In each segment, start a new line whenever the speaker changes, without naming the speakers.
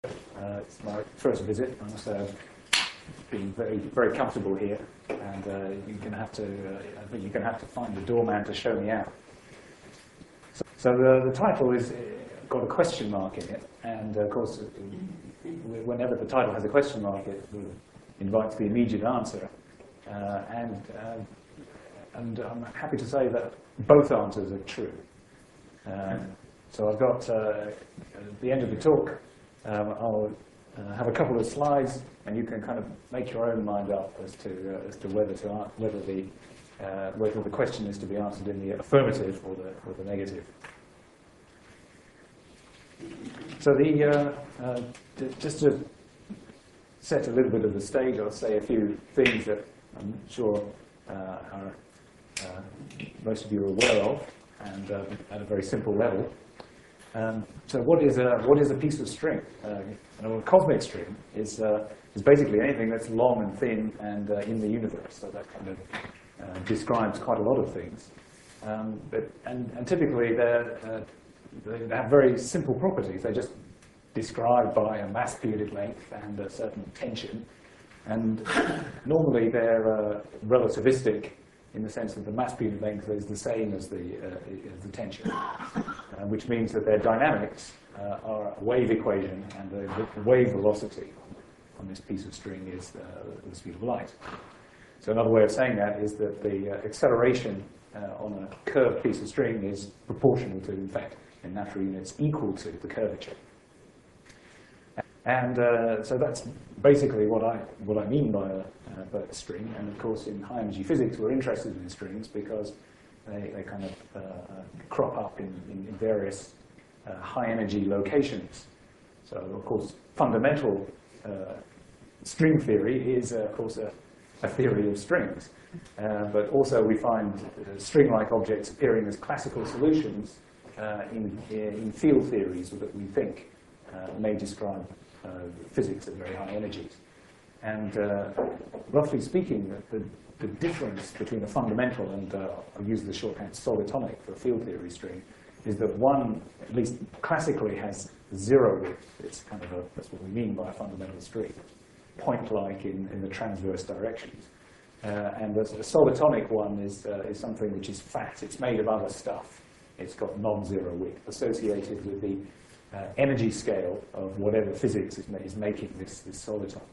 It's my first visit, and so been very comfortable here. And you're going to have to, I think you're going to have to find the doorman to show me out. So the title is got a question mark in it, and of course, whenever the title has a question mark, it invites the immediate answer. And I'm happy to say that both answers are true. So I've got, at the end of the talk, I'll have a couple of slides, and you can kind of make your own mind up as to whether the question is to be answered in the affirmative or the negative. So just to set a little bit of the stage, I'll say a few things that I'm sure most of you are aware of, and at a very simple level. So what is a piece of string? A cosmic string is basically anything that's long and thin and in the universe. So that kind of describes quite a lot of things. And typically they have very simple properties. They're just described by a mass period length and a certain tension. And normally they're relativistic, in the sense that the mass period length is the same as the tension, which means that their dynamics are a wave equation, and the wave velocity on this piece of string is the speed of light. So another way of saying that is that the acceleration on a curved piece of string is proportional to, in fact, in natural units, equal to the curvature. And so that's basically what I mean by a string. And of course, in high energy physics, we're interested in strings because they kind of crop up in various high energy locations. So of course, fundamental string theory is of course a theory of strings. But also we find string-like objects appearing as classical solutions in field theories that we think may describe physics at very high energies. And roughly speaking, the difference between a fundamental and, I'll use the shorthand solitonic for a field theory string, is that one, at least classically, has zero width. It's kind of that's what we mean by a fundamental string, point-like in the transverse directions. And the solitonic one is something which is fat. It's made of other stuff. It's got non-zero width associated with the energy scale of whatever physics is making this soliton.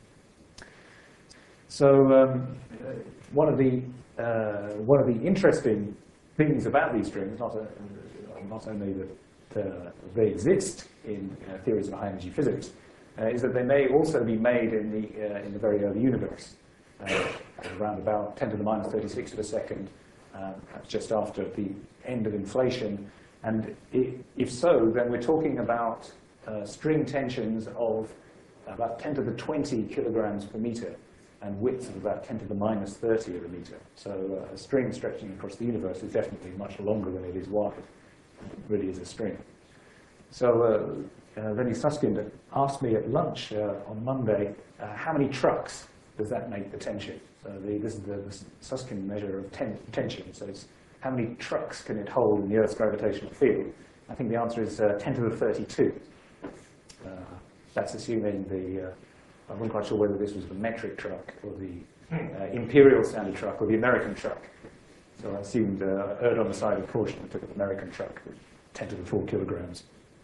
So one of the interesting things about these strings, not only that they exist in theories of high energy physics, is that they may also be made in the very early universe, around about 10 to the minus 36 of a second, just after the end of inflation. And if so, then we're talking about string tensions of about 10 to the 20 kilograms per meter and widths of about 10 to the minus 30 of a meter. So a string stretching across the universe is definitely much longer than it is wide. It really is a string. So Lenny Susskind asked me at lunch on Monday, how many trucks does that make the tension? So this is the Susskind measure of tension. So it's how many trucks can it hold in the Earth's gravitational field? I think the answer is 10 to the 32. That's assuming I wasn't quite sure whether this was the metric truck or the imperial standard truck or the American truck. So I assumed erred on the side of caution and took an American truck, 10 to the 4 kilograms.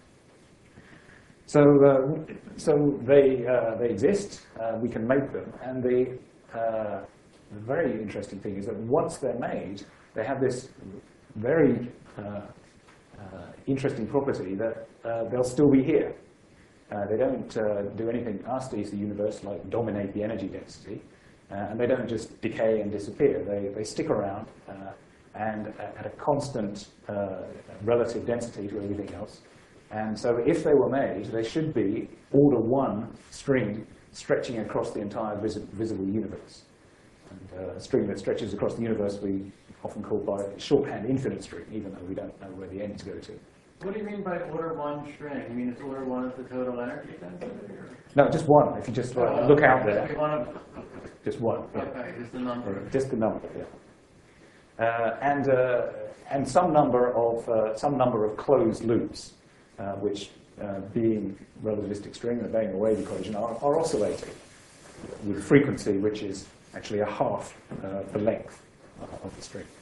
So they exist. We can make them, and the very interesting thing is that once they're made, they have this very interesting property that they'll still be here. They don't do anything nasty to the universe, like dominate the energy density, and they don't just decay and disappear. They stick around and at a constant relative density to everything else. And so if they were made, they should be order 1 string stretching across the entire visible universe. And a string that stretches across the universe we often call by shorthand infinite string, even though we don't know where the ends go to.
What do you mean by order 1 string? You mean it's order 1 of the total energy density? Or?
No, just one. If you just look out there. Just one. Yeah.
Okay, just the number.
Just the number, yeah. And some number of closed loops, which being relativistic string and obeying the wave equation, are oscillating with a frequency which is actually a half the length of the string.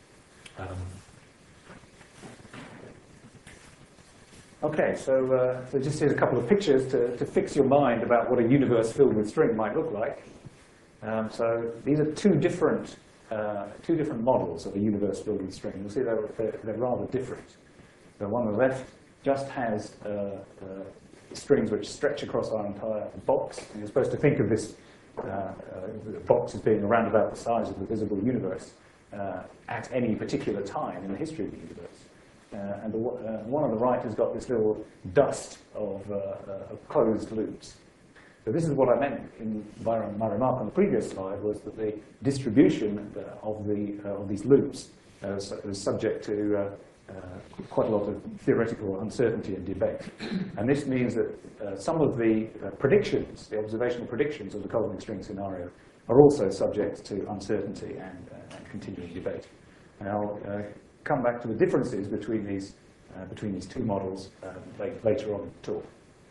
Okay, so just here's a couple of pictures to fix your mind about what a universe filled with string might look like. So these are two different models of a universe filled with string. You'll see they're rather different. The one on the left just has strings which stretch across our entire box. And you're supposed to think of this box as being around about the size of the visible universe at any particular time in the history of the universe. And the one on the right has got this little dust of closed loops. So this is what I meant in my remark on the previous slide, was that the distribution of these loops is subject to quite a lot of theoretical uncertainty and debate. And this means that some of the predictions, the observational predictions of the cosmic string scenario, are also subject to uncertainty and continuing debate. And I'll come back to the differences between these two models later on in the talk.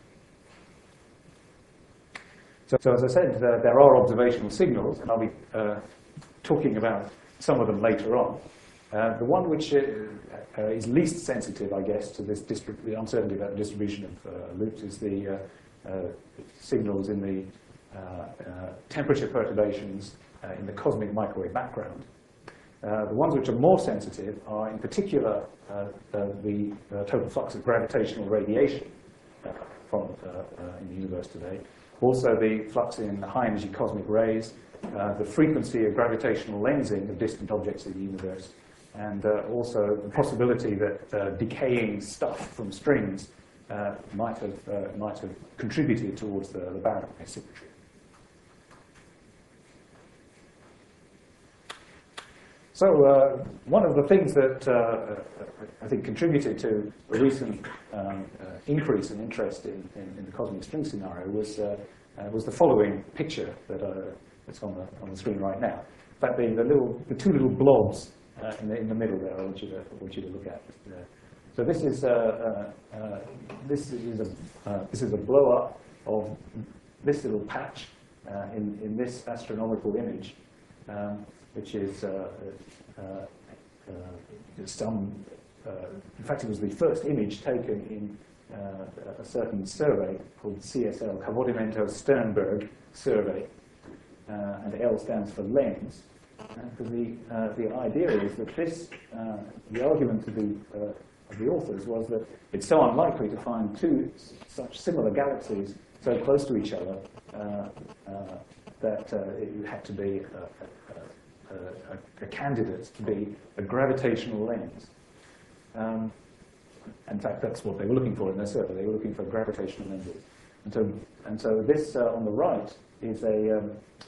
So as I said, there are observational signals, and I'll be talking about some of them later on. The one which is least sensitive, I guess, to this the uncertainty about the distribution of loops is the signals in the temperature perturbations in the cosmic microwave background. The ones which are more sensitive are, in particular, the total flux of gravitational radiation in the universe today. Also, the flux in high-energy cosmic rays, the frequency of gravitational lensing of distant objects in the universe, and also the possibility that decaying stuff from strings might have contributed towards the barren asymmetry. So one of the things that I think contributed to the recent increase in interest in the cosmic string scenario was the following picture that's on the screen right now. In fact, the two little blobs in the middle there, I want you to look at. So this is a blow up of this little patch in this astronomical image. Which is in fact, it was the first image taken in a certain survey called CSL, Cavodimento-Sternberg survey, and L stands for lens. Because the idea is that the argument of the authors was that it's so unlikely to find two such similar galaxies so close to each other that it had to be a candidate to be a gravitational lens. In fact, that's what they were looking for in their survey. They were looking for gravitational lenses. And so this on the right is a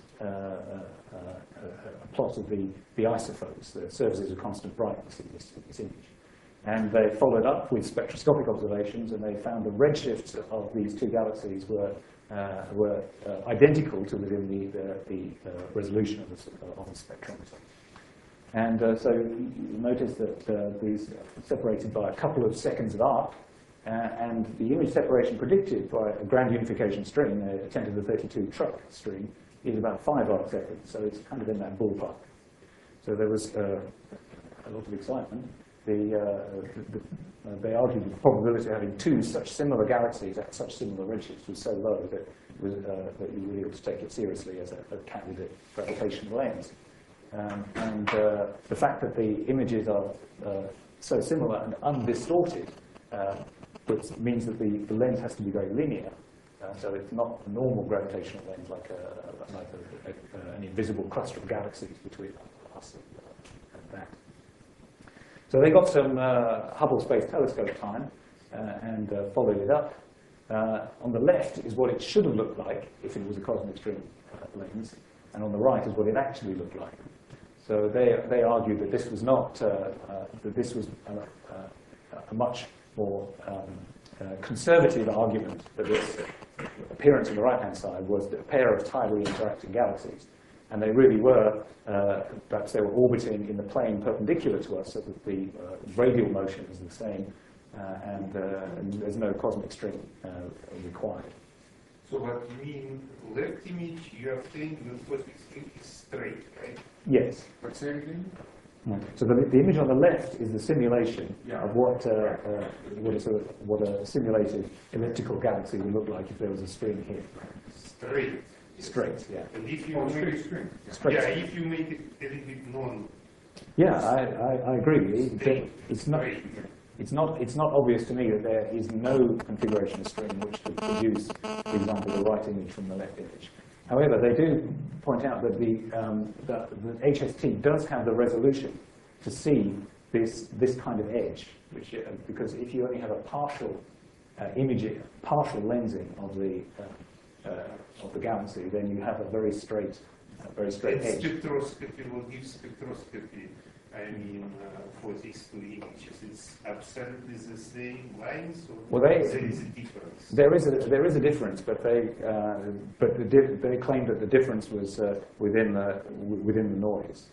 plot of the isophobes, the surfaces of constant brightness in this image. And they followed up with spectroscopic observations, and they found the redshifts of these two galaxies were identical to within the resolution of the spectrometer. And so you notice that these are separated by a couple of seconds of arc, and the image separation predicted by a grand unification string, a 10 to the 32 truck string, is about 5 arc seconds, so it's kind of in that ballpark. So there was a lot of excitement. They argued that the probability of having two such similar galaxies at such similar redshifts was so low that you were able to take it seriously as a candidate gravitational lens. And the fact that the images are so similar and undistorted means that the lens has to be very linear. So it's not a normal gravitational lens like an invisible cluster of galaxies between us and that. So they got some Hubble Space Telescope time and followed it up. On the left is what it should have looked like if it was a cosmic string lens, and on the right is what it actually looked like. So they argued that this was not that this was a much more conservative argument that this appearance on the right-hand side was a pair of tidally interacting galaxies. And they really were, perhaps they were orbiting in the plane perpendicular to us, so that the radial motion is the same and there's no cosmic string required.
So what you mean, left image, you are saying the cosmic string is straight, right?
Yes.
But say it again?
So the image on the left is the simulation
Yeah.
of what a simulated elliptical galaxy would look like if there was a string here.
Straight.
Straight, yeah.
And if you
Oh,
make
straight
it,
string.
Straight.
yeah, if you make it a little bit non
Yeah, I agree.
straight,
It's not.
straight,
It's not obvious to me that there is no configuration of string which could produce, for example, the right image from the left image. However, they do point out that the HST does have the resolution to see this kind of edge, which because if you only have a partial imaging, partial lensing of the galaxy, then you have a very straight
And
edge.
spectroscopy, what gives spectroscopy? I mean, for these two images, it's absolutely the same lines, or
Well,
there is a difference?
There is a difference, but they claim that the difference was within the noise.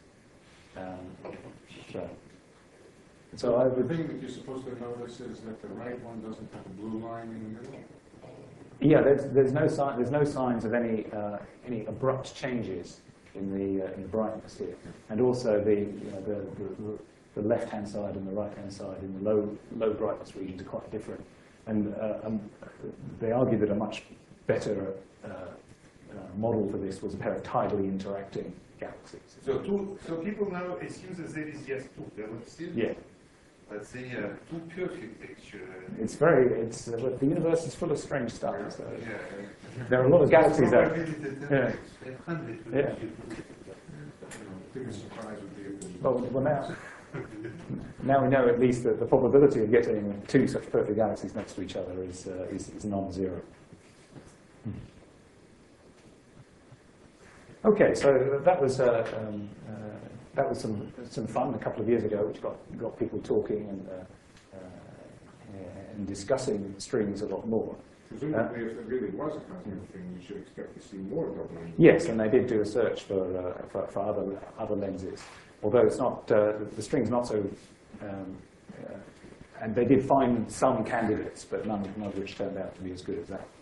So I
The
would,
thing that you're supposed to notice is that the right one doesn't have a blue line in the middle.
yeah, there's no signs of any abrupt changes in the brightness here, and also the left-hand side and the right-hand side in the low brightness regions are quite different, and they argue that a much better model for this was a pair of tidally interacting galaxies.
So people now assume that there is just two galaxies.
Yeah,
But they are too perfect, actually.
the universe is full of strange stuff. So
Yeah.
there are a lot of galaxies out.
Probability that
Yeah.
100
Yeah.
Biggest surprise would be if there's
Well, now we know at least that the probability of getting two such perfect galaxies next to each other is non-zero. Okay, so that was some fun a couple of years ago, which got people talking and discussing strings a lot more.
Presumably, if there really was a cosmic thing, you should expect to see more doubling.
Yes, and they did do a search for other lenses, although it's not the string's not so. And they did find some candidates, but none of which turned out to be as good as that.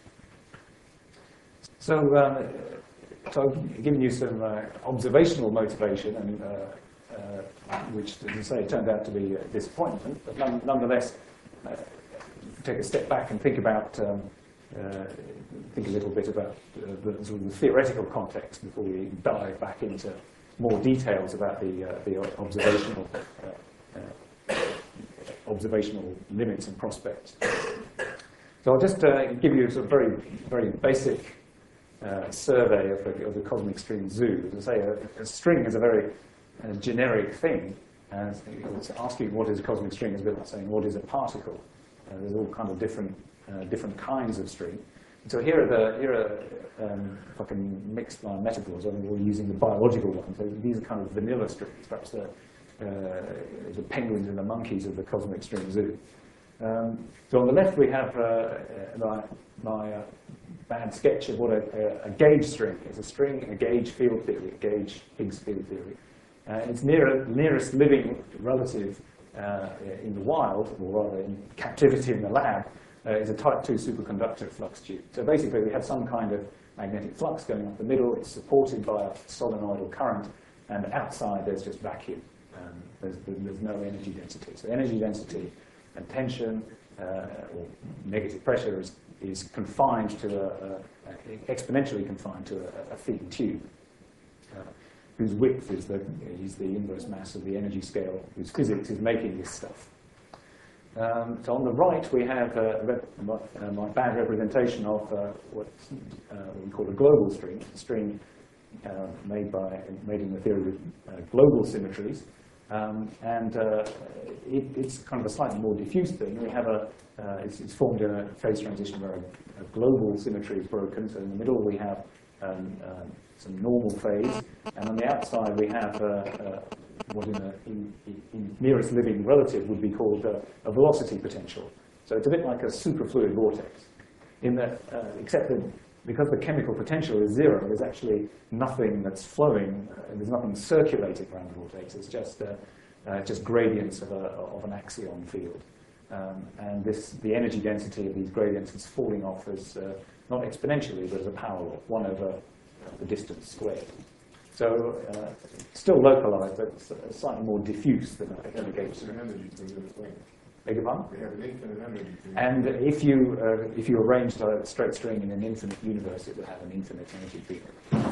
So I've given you some observational motivation, and which, as I say, turned out to be a disappointment, but nonetheless, take a step back and think a little bit about the sort of the theoretical context before we dive back into more details about the observational limits and prospects. So I'll just give you a sort of very basic survey of the cosmic string zoo. As I say, a string is a very generic thing. It's asking what is a cosmic string is a bit like saying what is a particle. There's all kind of different kinds of string. So here are if I can mix my metaphors, we're using the biological one. So these are kind of vanilla strings, perhaps the penguins and the monkeys of the cosmic string zoo. So on the left we have my bad sketch of what a gauge string is. A string, a gauge field theory, a gauge Higgs field theory. Its nearest living relative in the wild, or rather in captivity in the lab, is a type 2 superconductor flux tube. So basically we have some kind of magnetic flux going up the middle. It's supported by a solenoidal current, and outside there's just vacuum. There's no energy density. So energy density and tension or negative pressure is confined to exponentially confined to a thin tube, whose width is the inverse mass of the energy scale, whose physics is making this stuff. So on the right we have my bad representation of what we call a global string, a string made in the theory of global symmetries. It's kind of a slightly more diffuse thing. We have it's formed in a phase transition where a global symmetry is broken. So in the middle we have some normal phase, and on the outside we have what in nearest living relative would be called a velocity potential. So it's a bit like a superfluid vortex, in that except that because the chemical potential is zero, there's actually nothing that's flowing. There's nothing circulating around the vortex. It's just gradients of an axion field. and the energy density of these gradients is falling off as not exponentially, but as a power law, 1 over the distance squared. So still localized, but slightly more diffuse than
They have
indicates.
infinite energy to do the thing.
Beg your pardon?
They have an infinite energy to do
And if you arranged a straight string in an infinite universe, it would have an infinite energy field.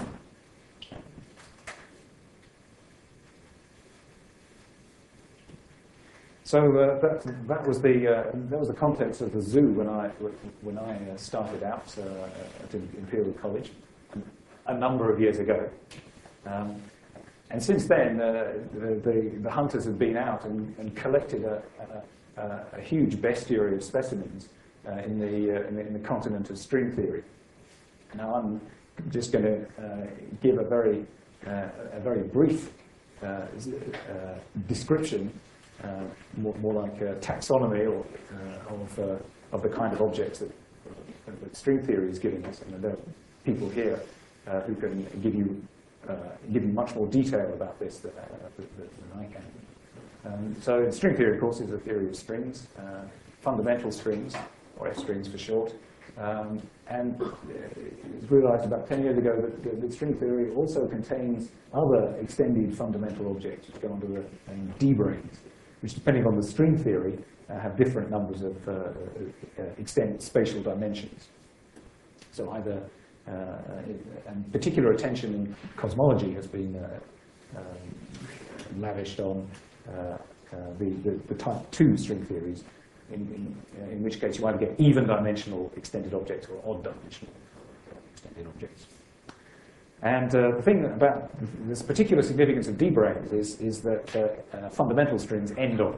So that was the contents of the zoo when I started out at Imperial College a number of years ago. And since then, the hunters have been out and collected a huge bestiary of specimens in the continent of string theory. Now I'm just going to give a very brief description, more like a taxonomy of the kind of objects that string theory is giving us. And there are people here who can give you much more detail about this than I can. So string theory, of course, is a theory of strings, fundamental strings, or F strings for short. And it was realized about 10 years ago that string theory also contains other extended fundamental objects which go under the name D-branes, which, depending on the string theory, have different numbers of extended spatial dimensions. So either, and particular attention in cosmology has been lavished on the type 2 string theories, in which case you either get even-dimensional extended objects or odd-dimensional extended objects. And the thing about this particular significance of D-branes is that fundamental strings end on,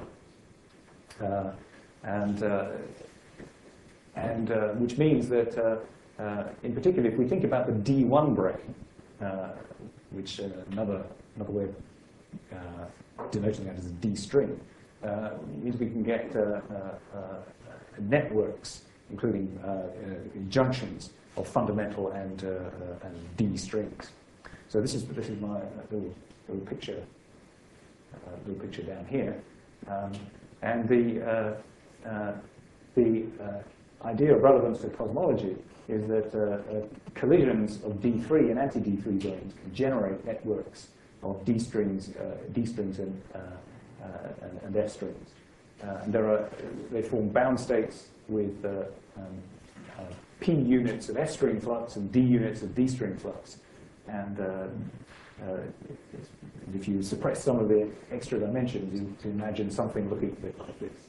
which means that, in particular, if we think about the D1 brane, which another way of denoting that is a D string, means we can get networks, including junctions of fundamental and D strings. So this is my little picture down here, and the idea of relevance to cosmology is that collisions of D3 and anti-D3 branes can generate networks of D strings and F strings. And they form bound states with P units of F string flux and D units of D string flux. And if you suppress some of the extra dimensions, you can imagine something looking a bit like this.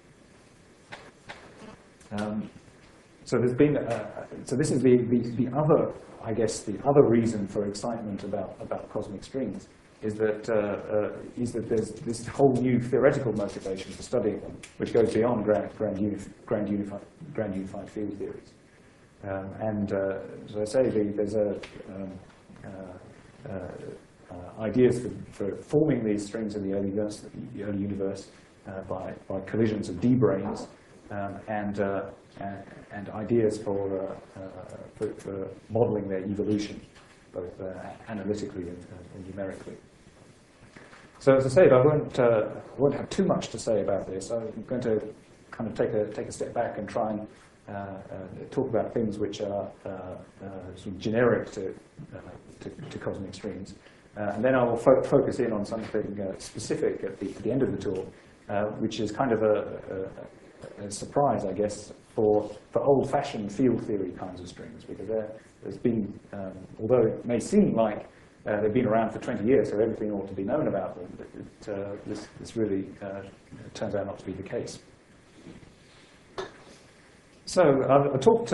So there's been, so this is the other, I guess, the other reason for excitement about cosmic strings is that there's this whole new theoretical motivation for studying them, which goes beyond grand unified field theories. And as I say, there's ideas for forming these strings in the early universe by collisions of D-branes, and ideas for modeling their evolution, both analytically and numerically. So as I said, I won't have too much to say about this. I'm going to kind of take a step back and try and talk about things which are sort of generic to cosmic strings, and then I will focus in on something specific at the end of the talk, which is kind of a surprise, I guess, for old-fashioned field theory kinds of strings, because there's been, although it may seem like they've been around for 20 years, so everything ought to be known about them, this really turns out not to be the case. So I talked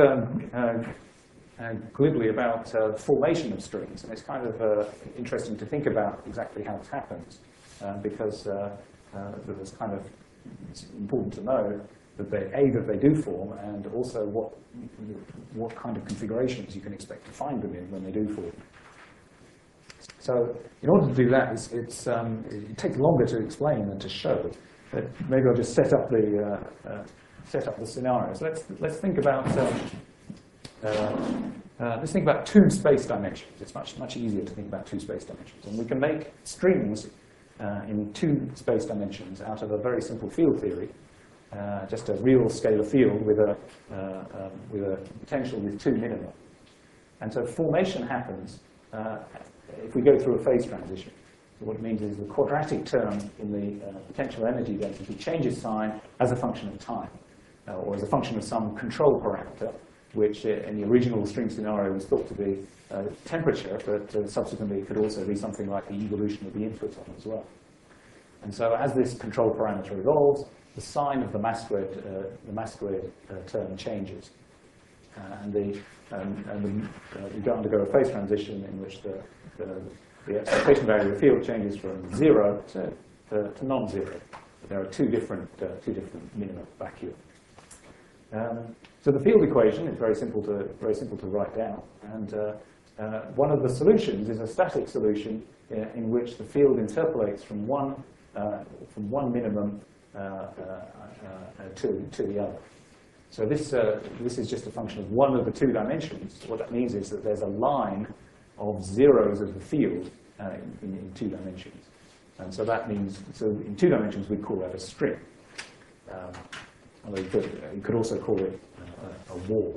glibly about the formation of strings, and it's kind of interesting to think about exactly how it happens, because there's kind of, it's important to know that they do form, and also what kind of configurations you can expect to find them in when they do form. So in order to do that, it takes longer to explain than to show. But maybe I'll just set up the scenario. So let's think about two space dimensions. It's much easier to think about two space dimensions, and we can make strings in two space dimensions out of a very simple field theory, just a real scalar field with a potential with 2 minima. And so formation happens if we go through a phase transition. So what it means is the quadratic term in the potential energy density changes sign as a function of time, or as a function of some control parameter, which in the original string scenario was thought to be temperature, but subsequently it could also be something like the evolution of the input on as well. And so as this control parameter evolves, the sign of the mass squared term changes. We undergo a phase transition in which the excitation value of the field changes from 0 to non-zero. There are two different minima back here. So the field equation is very simple to write down, and one of the solutions is a static solution in which the field interpolates from one minimum to the other. So this is just a function of one of the two dimensions. What that means is that there's a line of zeros of the field in 2 dimensions. And so that means, so in 2 dimensions we call that a string. Although you could also call it a wall.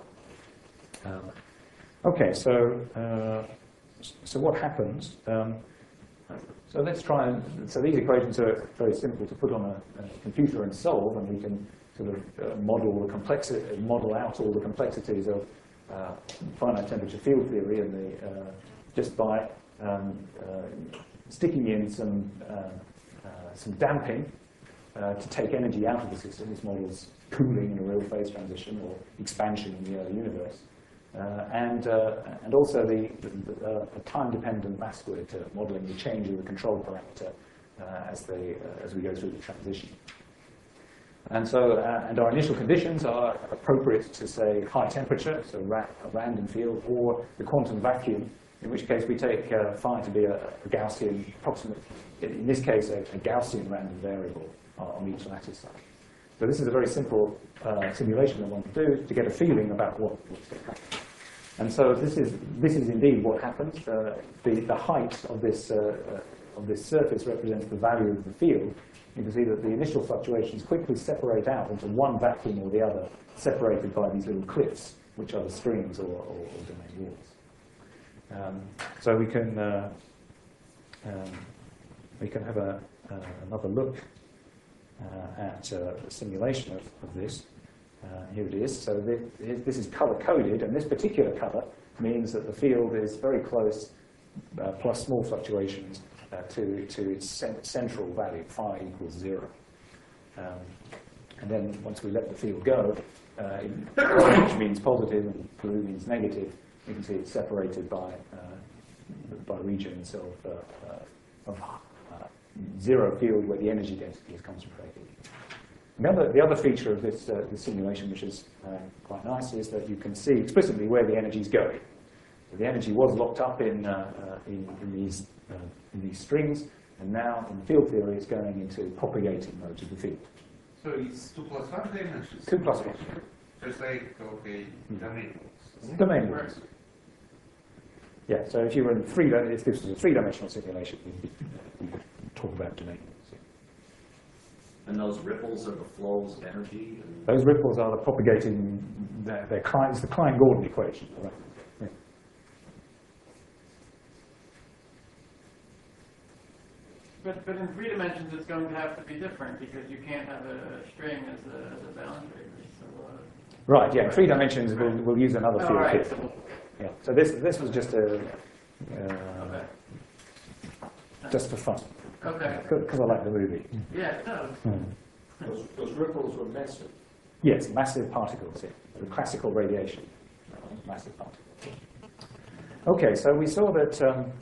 Okay, so what happens? So let's try and, so these equations are very simple to put on a computer and solve, and we can sort of model out all the complexities of finite temperature field theory, and just by sticking in some damping to take energy out of the system. This models cooling in a real phase transition or expansion in the early universe, and also a time-dependent mass squared term, modeling the change of the control parameter as we go through the transition. And so, and our initial conditions are appropriate to, say, high temperature, so a random field, or the quantum vacuum, in which case we take phi to be a Gaussian approximate, in this case, a Gaussian random variable on each lattice side. So this is a very simple simulation I want to do to get a feeling about what's going to happen. And so this is indeed what happens. The height of this surface represents the value of the field. You can see that the initial fluctuations quickly separate out into one vacuum or the other, separated by these little cliffs, which are the strings or domain walls. So we can have another look at a simulation of this. Here it is. So this is color-coded, and this particular color means that the field is very close, plus small fluctuations, to its central value, phi equals 0. And then once we let the field go, orange means positive and blue means negative. You can see it's separated by regions of zero field where the energy density is concentrated. The other feature of this simulation, which is quite nice, is that you can see explicitly where the energy is going. So the energy was locked up in these strings, and now in field theory it's going into propagating modes of the field.
So it's 2 plus 1 dimensions?
2 plus 1.
So it's like, okay, domain walls.
Domain walls. Yeah, so if you were in if this was a 3-dimensional simulation, we could talk about domain walls.
And those ripples are the flows of energy?
Those ripples are the propagating, it's the Klein-Gordon equation. Right? Yeah.
But in 3 dimensions, it's going to have to be different because you can't have a string as a boundary. So,
right. Yeah. In 3 dimensions, we'll use another field.
Right.
Yeah. So this was just just for fun.
Okay.
Because I like the movie.
Yeah, it does.
Those ripples were massive.
Yes, massive particles. Yeah. The classical radiation, massive particles. Okay. So we saw that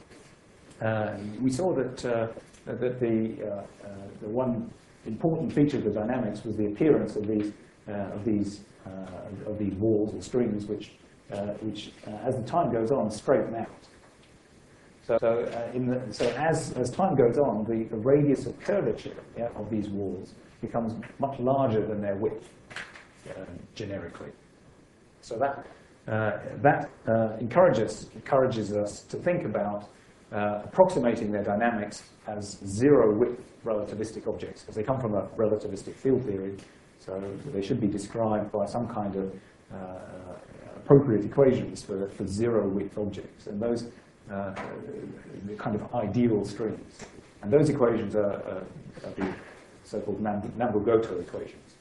the one important feature of the dynamics was the appearance of these walls or strings, which as the time goes on straighten out. So as time goes on, the radius of curvature of these walls becomes much larger than their width generically. So that encourages us to think about approximating their dynamics as zero-width relativistic objects, because they come from a relativistic field theory, So they should be described by some kind of appropriate equations for zero-width objects, and those the kind of ideal strings. And those equations are the so-called Nambu-Goto equations.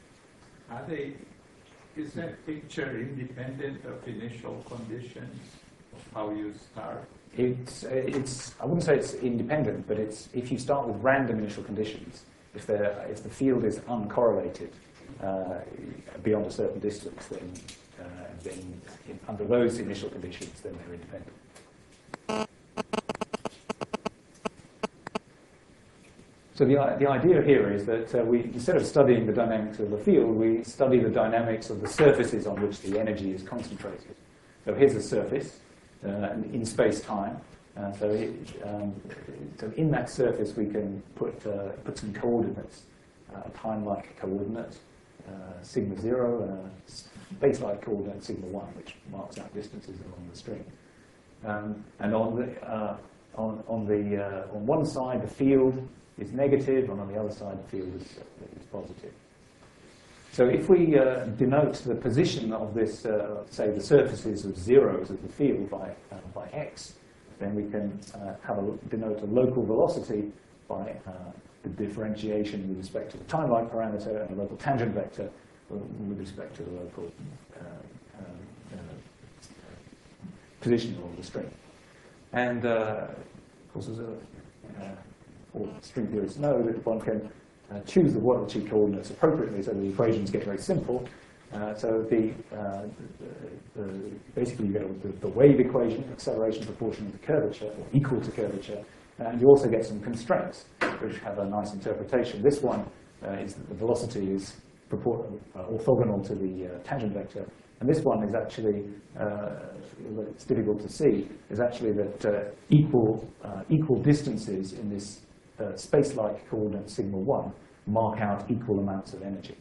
Is that picture independent of initial conditions of how you start?
I wouldn't say it's independent, but it's if you start with random initial conditions, if the field is uncorrelated beyond a certain distance, then under those initial conditions, then they're independent. So the idea here is that instead of studying the dynamics of the field, we study the dynamics of the surfaces on which the energy is concentrated. So here's a surface in space-time. So in that surface we can put some coordinates, time-like coordinate, sigma 0, and a space-like coordinate, sigma 1, which marks out distances along the string. And on one side the field is negative, and on the other side the field is positive. So if we denote the position of this, say the surfaces of zeros of the field by x, then we can denote a local velocity by the differentiation with respect to the time-like parameter and a local tangent vector with respect to the local position of the string. And of course, as all string theorists know, that one can choose the Waddell-Chi coordinates appropriately, so the equations get very simple. So basically you get the wave equation, acceleration proportional to curvature, or equal to curvature, and you also get some constraints, which have a nice interpretation. This one is that the velocity is orthogonal to the tangent vector, and this one is actually, it's difficult to see, is actually that equal distances in this space-like coordinate sigma 1 mark out equal amounts of energy.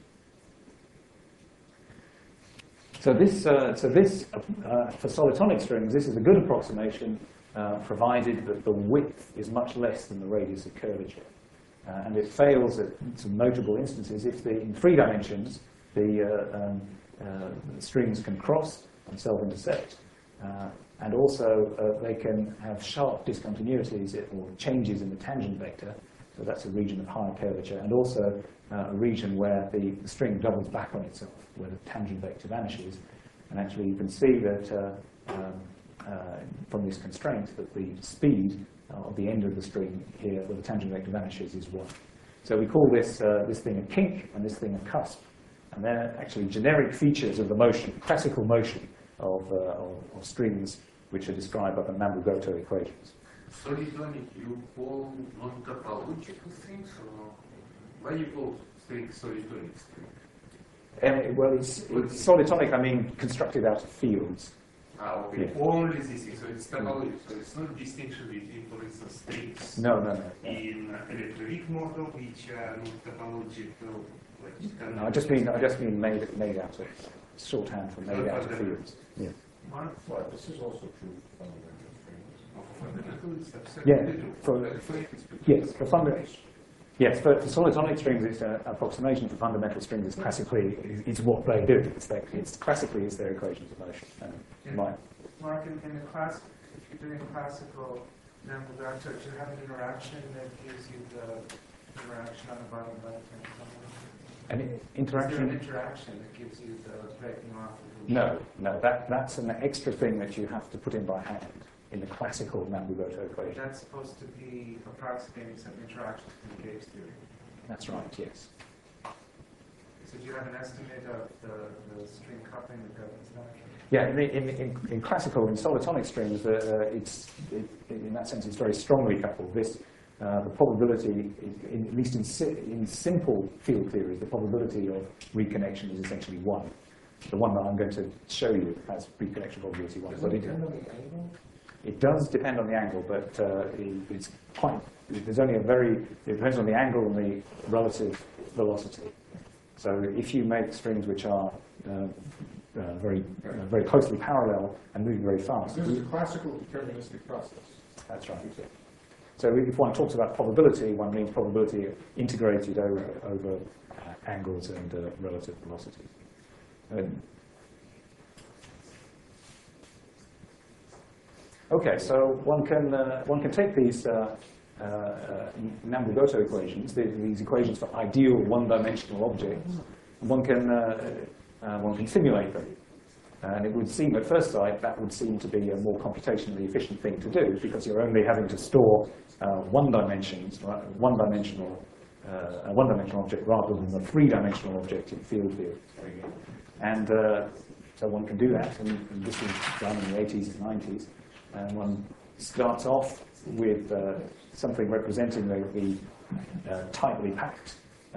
So this for solitonic strings, this is a good approximation, provided that the width is much less than the radius of curvature. And it fails at some notable instances if in 3 dimensions the strings can cross and self-intersect. And also they can have sharp discontinuities or changes in the tangent vector. So that's a region of higher curvature, and also a region where the string doubles back on itself, where the tangent vector vanishes. And actually you can see that from this constraint that the speed of the end of the string here, where the tangent vector vanishes, is 1. So we call this thing a kink and this thing a cusp. And they're actually generic features of the motion, classical motion of strings, which are described by the Nambu-Goto equations.
Solitonic, you call non-topological strings, or why you call strings solitonic strings?
Well, it's solitonic, I mean constructed out of fields.
Okay.
Yeah.
Only this is, so it's topology, so it's not distinction between, for instance, strings
No.
in electroweak model, which are not topological. Like
No, I just mean made out of shorthand for made out of fields. Yeah.
Well, this is also true for fundamental strings.
For solitonic strings, it's an approximation for fundamental strings. It's classically, it's what they do. It's classically it's their equations of motion.
Mark, in the class, if you're doing classical Nambu-Goto, do you have an interaction that gives you the interaction on the bottom left hand somewhere?
An interaction?
Is there an interaction that gives you the breaking off of the
No. That's an extra thing that you have to put in by hand in the classical Nambu-Goto equation.
That's supposed to be approximating some interactions in Gibbs theory.
That's right, yes.
So do you have an estimate of the string coupling that governs that?
Yeah, in classical, in solitonic strings, in that sense, it's very strongly coupled. The probability, at least in simple field theory, the probability of reconnection is essentially 1. The one that I'm going to show you has reconnection probability 1.
Does it depend on the angle?
It does depend on the angle, but it depends on the angle and the relative velocity. So if you make strings which are very closely parallel and moving very fast.
This is a classical deterministic process.
That's right. So if one talks about probability, one means probability integrated over angles and relative velocities. Okay, so one can take these Nambu-Goto equations, these equations for ideal one-dimensional objects. One can simulate them, and it would seem at first sight that would seem to be a more computationally efficient thing to do, because you're only having to store one-dimensional object rather than the three-dimensional object in field theory. And so one can do that, and this was done in the 80s and 90s. And one starts off with something representing the tightly packed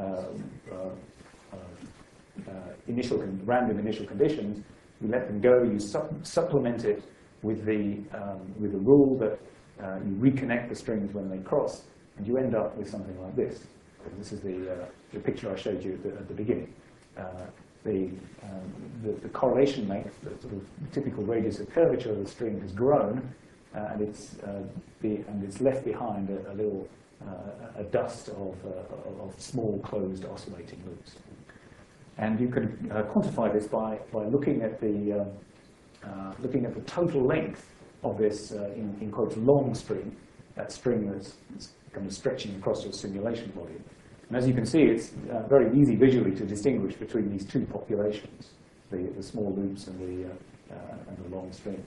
random initial conditions. You let them go. You supplement it with the rule that you reconnect the strings when they cross, and you end up with something like this. This is the picture I showed you at the beginning. The correlation length, the sort of typical radius of curvature of the string has grown, and it's left behind a little dust of small closed oscillating loops. And you can quantify this by looking at the total length of this in quotes long string, that string that's kind of stretching across your simulation volume. And as you can see, it's very easy visually to distinguish between these two populations, the small loops and the long string.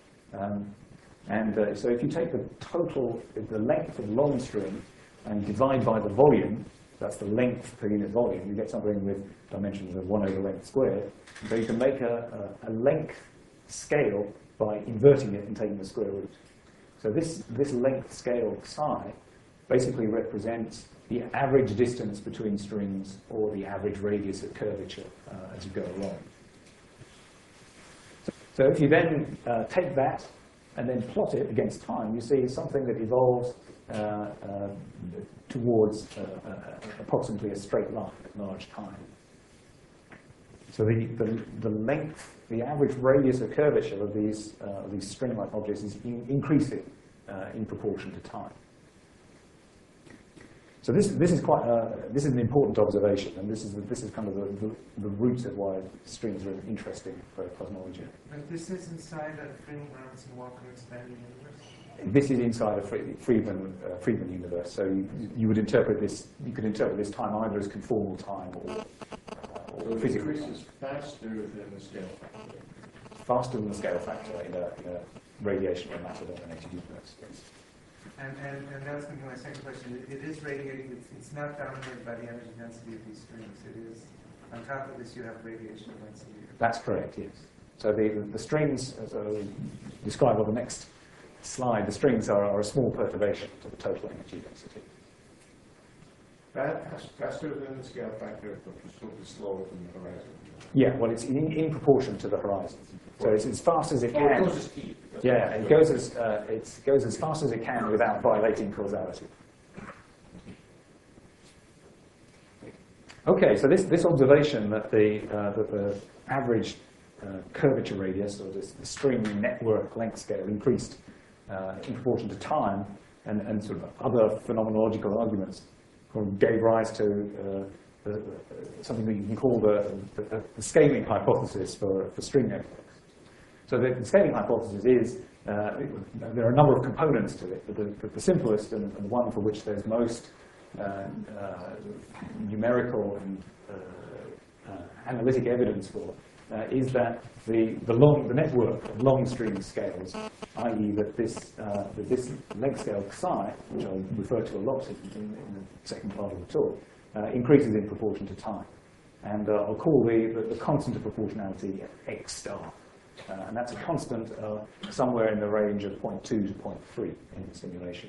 So if you take the length of the long string and divide by the volume, that's the length per unit volume, you get something with dimensions of 1 over length squared. So you can make a length scale by inverting it and taking the square root. So this length scale psi basically represents the average distance between strings, or the average radius of curvature as you go along. So if you then take that and then plot it against time, you see something that evolves towards approximately a straight line at large time. So the length, the average radius of curvature of these string-like objects is increasing in proportion to time. So this is an important observation, and this is kind of the roots of why strings are interesting for cosmology.
But this is inside a Freeman-Robinson-Walker expanding universe?
This is inside a Friedmann universe. So you could interpret this time either as conformal time or physical time.
Increases faster than the scale factor.
Faster than the scale factor in a radiation or matter-dominated universe. Yes.
And that was going to be my second question. It is radiating. It's not dominated by the energy density of these strings. It is, on top of this, you have radiation density.
That's correct, yes. So the strings, as I describe on the next slide, the strings are a small perturbation to the total energy density.
Faster than the scale factor, but slower than the horizon.
Yeah, well, it's in proportion to the horizon. So it's as fast as it can.
It goes as speed.
Yeah, it goes as fast as it can without violating causality. Okay, so this observation that the average curvature radius, or the string network length scale, increased in proportion to time, and sort of other phenomenological arguments gave rise to something that you can call the scaling hypothesis for string networks. So the scaling hypothesis is, there are a number of components to it, but the simplest and the one for which there's most numerical and analytic evidence for is that the network of long string scales, i.e. that this length scale psi, which I'll refer to a lot in the second part of the talk, increases in proportion to time. And I'll call the constant of proportionality x star. And that's a constant somewhere in the range of 0.2 to 0.3 in the simulation.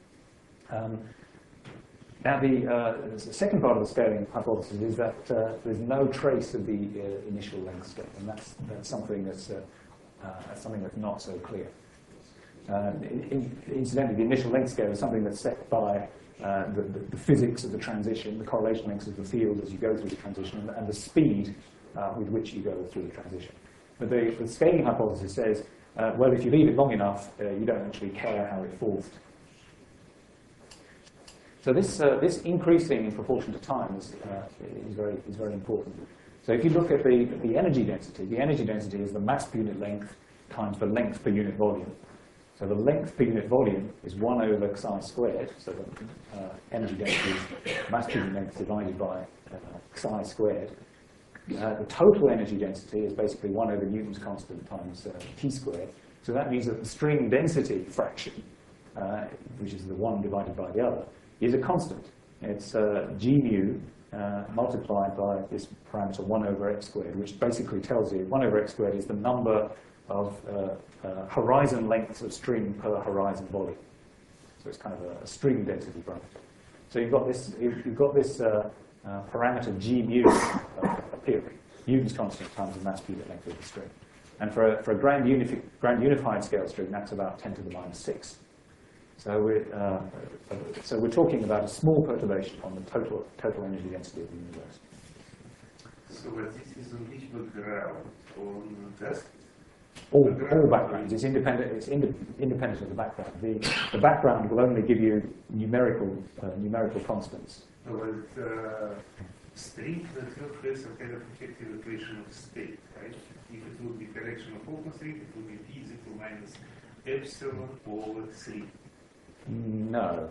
Now, the second part of the scaling hypothesis is that there's no trace of the initial length scale, and that's something that's not so clear. Incidentally, the initial length scale is something that's set by the physics of the transition, the correlation lengths of the field as you go through the transition, and the speed with which you go through the transition. But the scaling hypothesis says, well, if you leave it long enough, you don't actually care how it falls. So this increasing in proportion to time is very important. So if you look at the energy density is the mass per unit length times the length per unit volume. So the length per unit volume is 1 over psi squared. So the energy density is mass per unit length divided by psi squared. The total energy density is basically 1 over Newton's constant times t squared. So that means that the string density fraction, which is the one divided by the other, is a constant. It's g mu multiplied by this parameter 1 over x squared, which basically tells you 1 over x squared is the number of horizon lengths of string per horizon volume. So it's kind of a string density parameter. So you've got this parameter g mu appearing, Newton's constant times the mass per unit length of the string. And for a grand unified scale string, that's about 10 to the minus 6. So we're talking about a small perturbation on the total energy density of the universe.
So but this is on which background? On test?
All backgrounds. It's independent. It's independent of the background. The background will only give you numerical constants.
But string that has some kind of effective equation of state, right? If it would be correction of open string, it would be p is equal minus epsilon over 3.
No.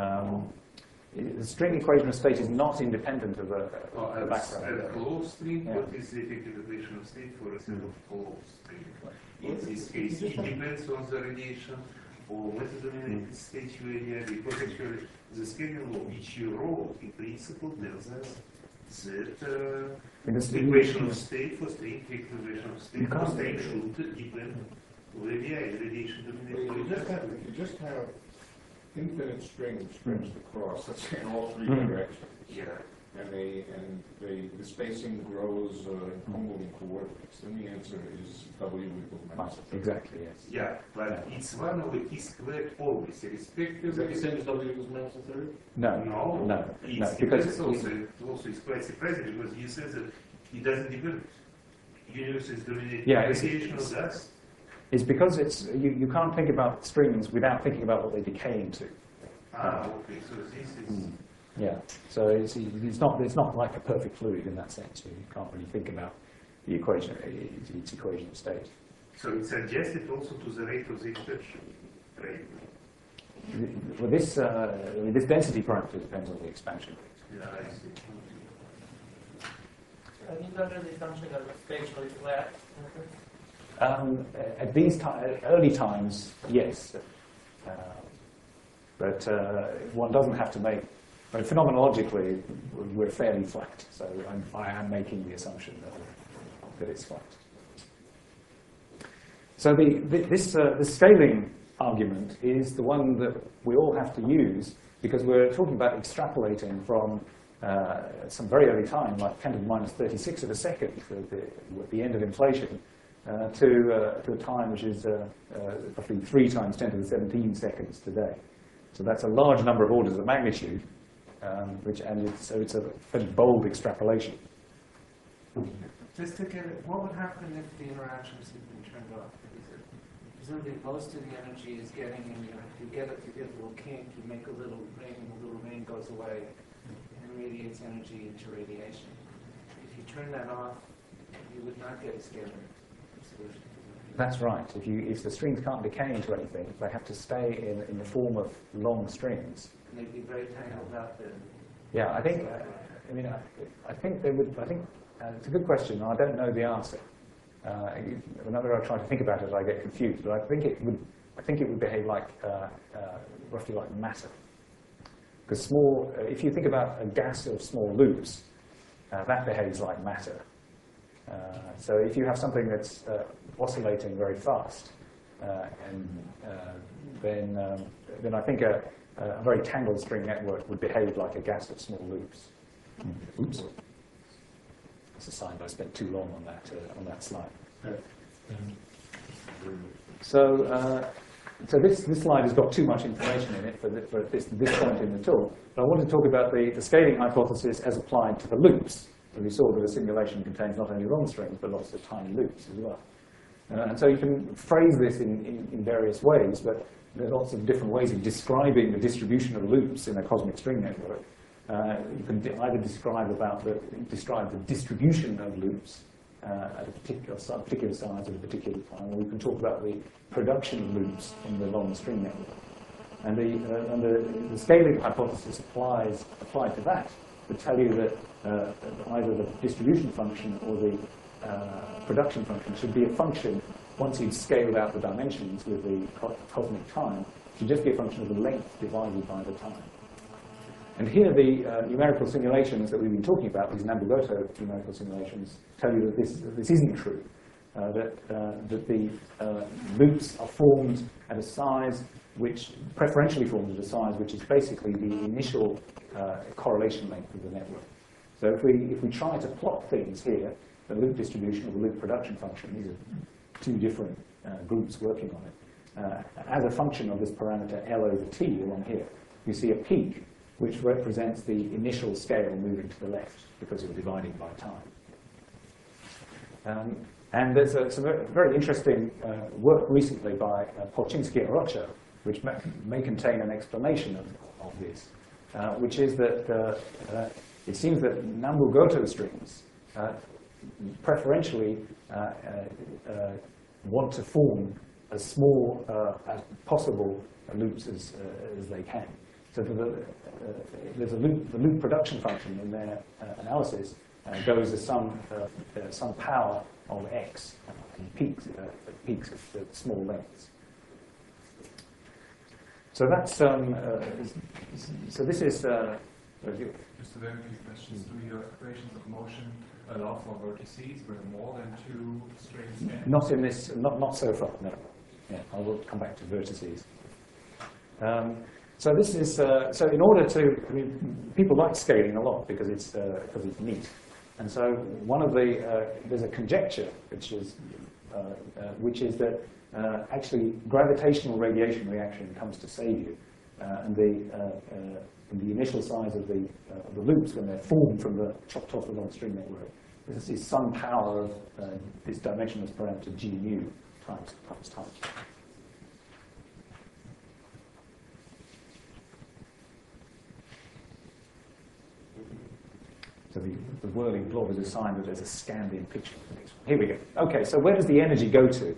The string equation of state is not independent of the background.
A closed string,
Yeah.
what is the effective equation of state for a set of closed string? In this case, it depends on the radiation or what is the dominated state area, because actually the scaling law which you wrote in principle tells us that the equation of state for string, the equation of state for string should depend on radiation dominated.
You just have infinite strings across, let's say in all three directions.
Yeah.
And the spacing grows in moving coordinates. Then the answer is W equals minus.
Exactly, yes.
Yeah, but it's 1 over t squared always, irrespective
Is that the same as W equals minus a third?
No,
because
because
it's quite surprising because you said that it doesn't depend. Universe is dominated
Yeah,
by
it's-
radiation of dust.
it's because you can't think about strings without thinking about what they decay into.
Okay, so this is.
Yeah, so it's not like a perfect fluid in that sense. You can't really think about the equation, its equation of state.
So it's adjusted also to the rate of the expansion, right?
Well, this density parameter depends on the expansion rate.
Yeah, I see.
Have you done any assumption that it's spatially flat?
At these early times, yes, but one doesn't have to make. But phenomenologically, we're fairly flat, so I am making the assumption that it's flat. So the scaling argument is the one that we all have to use because we're talking about extrapolating from some very early time, like 10 to the minus 36 of a second at the end of inflation, to a time which is roughly 3 times 10 to the 17 seconds today. So that's a large number of orders of magnitude. So it's a very bold extrapolation.
Just to get it, what would happen if the interactions had been turned off? Presumably most of the energy is getting in you get a little kink, you make a little ring goes away and radiates energy into radiation. If you turn that off, you would not get a scalar solution.
That's right. If the strings can't decay into anything, they have to stay in the form of long strings.
And they'd be very tangled up in.
Yeah, I think they would. I think it's a good question. I don't know the answer. Whenever I try to think about it, I get confused. But I think it would behave like roughly like matter. Because if you think about a gas of small loops, that behaves like matter. So if you have something that's oscillating very fast, then I think a very tangled string network would behave like a gas of small loops. Oops. That's a sign I spent too long on that slide. So this slide has got too much information in it for this point in the talk. But I want to talk about the scaling hypothesis as applied to the loops. And we saw that a simulation contains not only long strings, but lots of tiny loops as well. And so you can phrase this in various ways, but there are lots of different ways of describing the distribution of loops in a cosmic string network. You can either describe the distribution of loops at a particular size at a particular time, or we can talk about the production of loops in the long string network. And the scaling hypothesis applied to that to tell you that either the distribution function or the production function should be a function, once you've scaled out the dimensions with the cosmic time, should just be a function of the length divided by the time. And here the numerical simulations that we've been talking about, these Nambu-Goto numerical simulations, tell you that this isn't true. That the loops are formed at a size which, preferentially formed at a size which is basically the initial correlation length of the network. So if we try to plot things here, the loop distribution or the loop production function, these are two different groups working on it, as a function of this parameter L over T along here, you see a peak which represents the initial scale moving to the left because you're dividing by time. And there's some very interesting work recently by Polchinski and Rocha, which may contain an explanation of this, which is that it seems that Nambu-Goto strings preferentially want to form as small as possible loops as they can. So there's the loop production function in their analysis goes as some power of x and peaks at small lengths. So that's so this is.
Just a very few questions. Do your equations of motion allow for vertices where more than two strings end?
Not in this. Not so far. No. Yeah, I will come back to vertices. So this is so. In order to, I mean, people like scaling a lot because it's neat. And so one of the there's a conjecture which is that actually gravitational radiation reaction comes to save you, and the initial size of the loops when they're formed from the chopped off the long string network, this is some power of this dimensionless parameter g nu times time. So the whirling blob is a sign that there's a scanned-in picture of the next one. Here we go. Okay, so where does the energy go to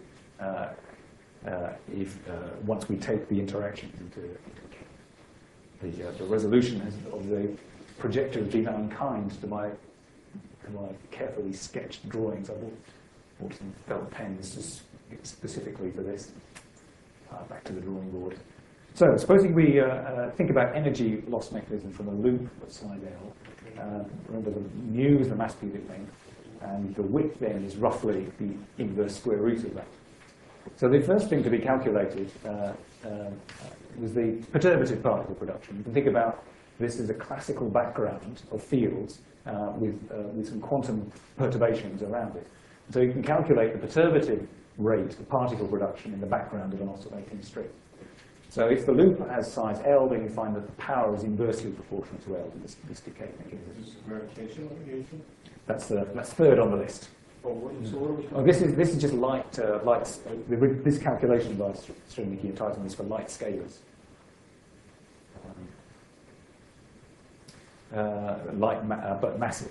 once we take the interactions into account? The resolution of the projector has been unkind to my carefully sketched drawings. I bought some felt pens specifically for this. Back to the drawing board. So supposing we think about energy loss mechanism from a loop of slide L. Remember, the mu is the mass cubic length, and the width then is roughly the inverse square root of that. So the first thing to be calculated was the perturbative particle production. You can think about this as a classical background of fields with some quantum perturbations around it. So you can calculate the perturbative rate of particle production in the background of an oscillating string. So if the loop has size L, then you find that the power is inversely proportional to L in this decay mechanism.
Is this gravitational radiation?
That's third on the list. This is just light. This calculation by string nucleotide is for light scalars. But massive.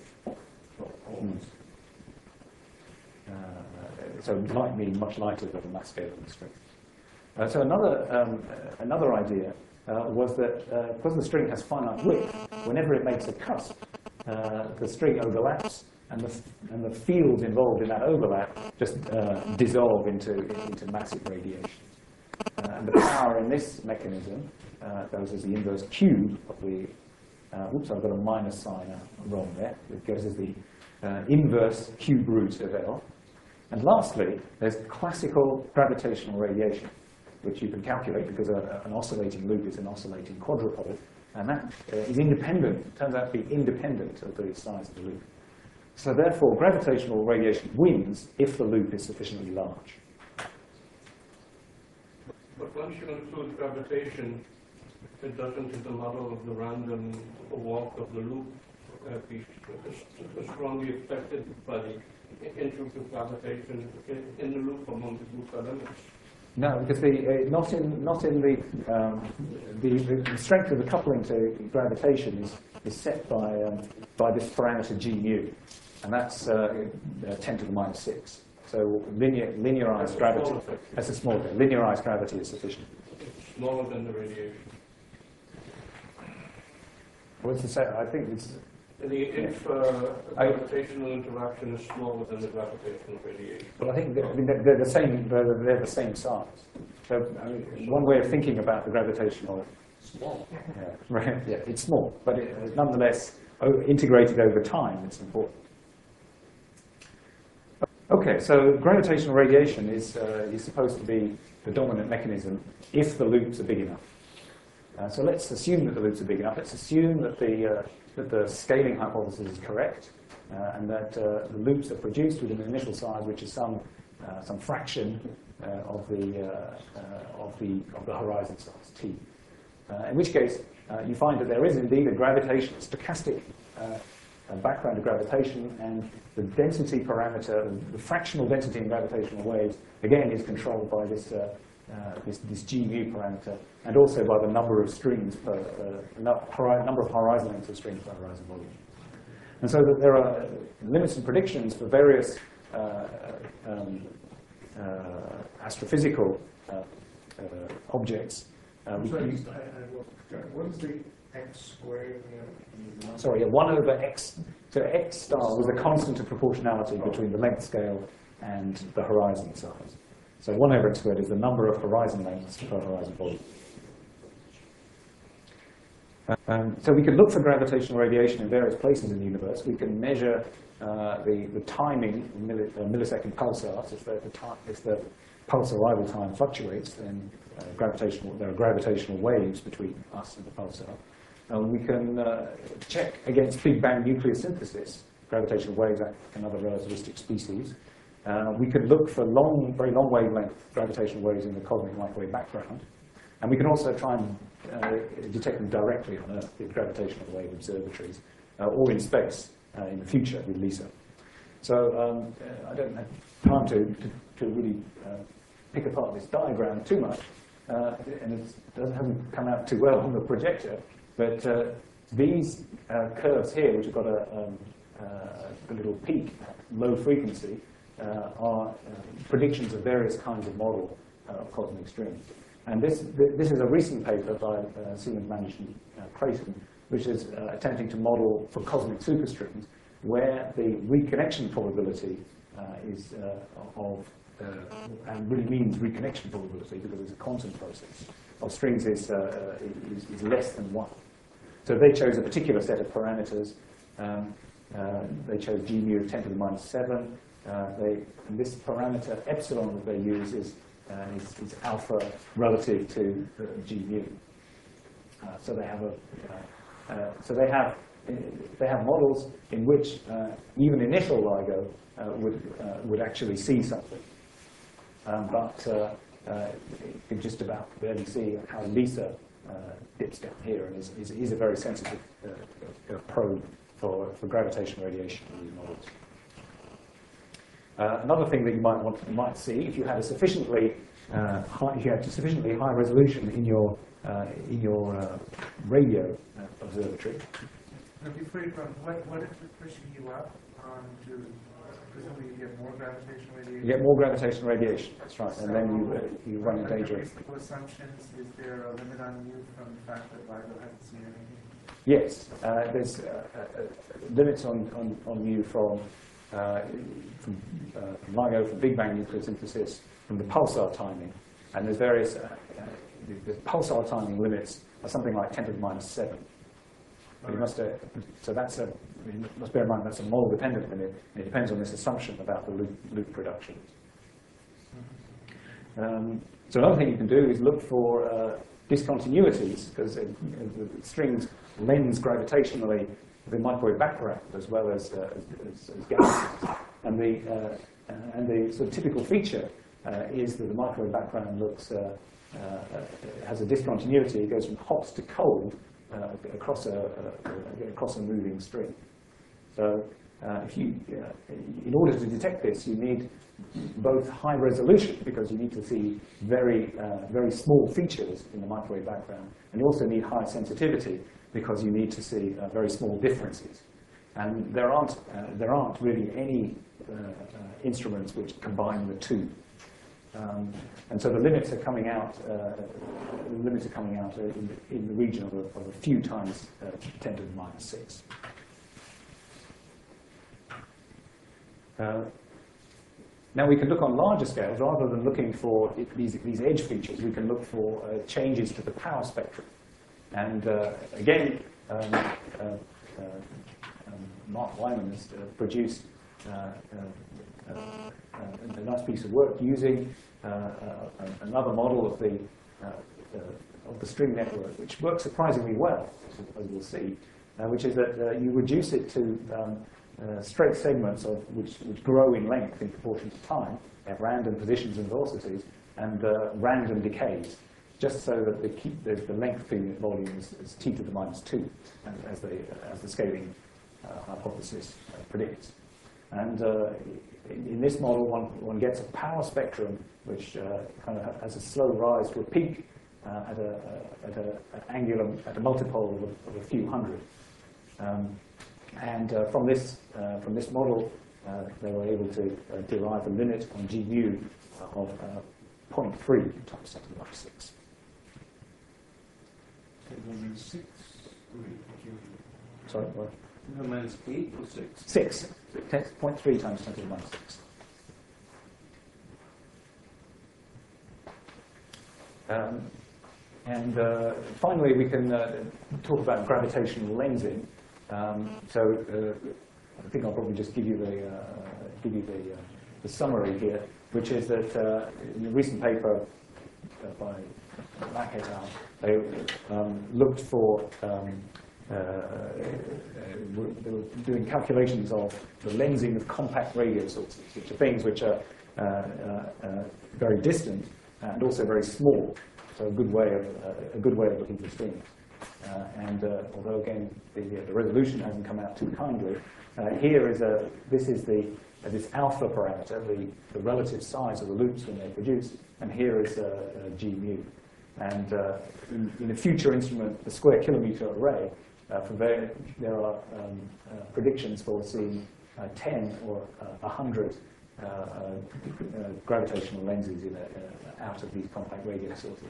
So light meaning much lighter than the mass scale of the string. So another idea was that because the string has finite width, whenever it makes a cusp, the string overlaps, and the fields involved in that overlap just dissolve into massive radiation. And the power in this mechanism goes as the inverse cube of the. Oops, I've got a minus sign wrong there. It goes as the inverse cube root of L. And lastly, there's classical gravitational radiation, which you can calculate because an oscillating loop is an oscillating quadrupole, and that is independent, turns out to be independent of the size of the loop. So therefore, gravitational radiation wins if the loop is sufficiently large.
But once you include gravitation, it doesn't in the model of the random walk of the loop be strongly affected by the intrusive gravitation in the loop among the group elements?
No, because not in the strength of the coupling to gravitation is set by this parameter g mu, and that's 10 to the minus 6. So linearized gravity. That's a small bit. Linearized gravity is sufficient.
It's smaller than the radiation.
What's the say? I think it's.
If gravitational interaction is smaller than the gravitational radiation.
Well, I think they're the same. They're the same size. So one way of thinking about the gravitational.
Small.
Yeah, right. Yeah, it's small, but nonetheless integrated over time. It's important. Okay, so gravitational radiation is supposed to be the dominant mechanism if the loops are big enough. So let's assume that the loops are big enough. Let's assume that the scaling hypothesis is correct, and that the loops are produced with an initial size which is some fraction of the horizon size t. In which case, you find that there is indeed a gravitation, stochastic background of gravitation, and the density parameter, the fractional density in gravitational waves, again, is controlled by this g mu parameter, and also by the number of strings per number of horizon lengths of strings per horizon volume. And so that there are limits and predictions for various astrophysical objects.
What is the x squared?
Sorry, 1 over x. So x star was a constant of proportionality between the length scale and the horizon size. So 1 over x squared is the number of horizon lengths per horizon volume. So we can look for gravitational radiation in various places in the universe. We can measure the timing in millisecond pulsars. If the pulse arrival time fluctuates, then there are gravitational waves between us and the pulsar. We can check against Big Bang nucleosynthesis, gravitational waves and other relativistic species. We can look for very long wavelength gravitational waves in the cosmic microwave background. And we can also try and detect them directly on Earth with gravitational wave observatories, or in space in the future with LISA. So I don't have time to really pick apart this diagram too much, and it hasn't come out too well on the projector. But these curves here, which have got a little peak, low frequency, are predictions of various kinds of model of cosmic streams. And this is a recent paper by Siemens Manish and Creighton, which is attempting to model for cosmic superstrings, where the reconnection probability is and really means reconnection probability because it's a quantum process of strings is less than 1. So they chose a particular set of parameters. They chose g mu of 10 to the minus 7. And this parameter epsilon that they use is alpha relative to g mu. So they have models in which even initial LIGO would actually see something, but you can just about barely see how LISA dips down here and is a very sensitive probe for gravitational radiation in these models. Another thing that you might see if you had a sufficiently high resolution in your radio observatory.
Before you go, what if we're pushing you up to presumably you get more gravitational radiation?
You get more gravitational radiation. That's right, and then you run in danger.
Reasonable assumptions. Is there a limit on mu from the fact that LIGO hasn't seen anything?
Yes, there's limits on mu from LIGO, from Big Bang nucleosynthesis, from the pulsar timing, and there's various the pulsar timing limits are something like 10 to the minus 7. You must you must bear in mind that's a model dependent limit, and it depends on this assumption about the loop production. So another thing you can do is look for discontinuities, because the strings lens gravitationally the microwave background as well as galaxies. And the sort of typical feature is that the microwave background has a discontinuity. It goes from hot to cold across a moving string. So in order to detect this, you need both high resolution, because you need to see very small features in the microwave background, and you also need high sensitivity, because you need to see very small differences. And there aren't really any instruments which combine the two. And so the limits are coming out. In the region of a few times 10 to the minus 6. Now we can look on larger scales rather than looking for these edge features. We can look for changes to the power spectrum. And again, Mark Wyman has produced a nice piece of work using another model of the string network, which works surprisingly well, as we'll see, which is that you reduce it to straight segments which grow in length in proportion to time, at random positions and velocities, and random decays, just so that the length unit volume is t to the minus 2, as the scaling hypothesis predicts. And in this model, one gets a power spectrum which kind of has a slow rise to a peak at a multiple of a few hundred. And from this model, they were able to derive a limit on G mu of 0.3 times 10 to the minus 6. Sorry, what?
Minus 8 or 6?
6. 0.3 times 10 to the minus 6. And finally, we can talk about gravitational lensing. So I think I'll probably just give you the summary here, which is that in a recent paper by Mack et al., they looked for they were doing calculations of the lensing of compact radio sources, which are things which are very distant and also very small. So a good way of looking for strings. And although again the resolution hasn't come out too kindly, here is this alpha parameter, the relative size of the loops when they're produced, and here is G mu. And in a future instrument, the square kilometer array, there are predictions for seeing 10 or 100 gravitational lenses out of these compact radio sources.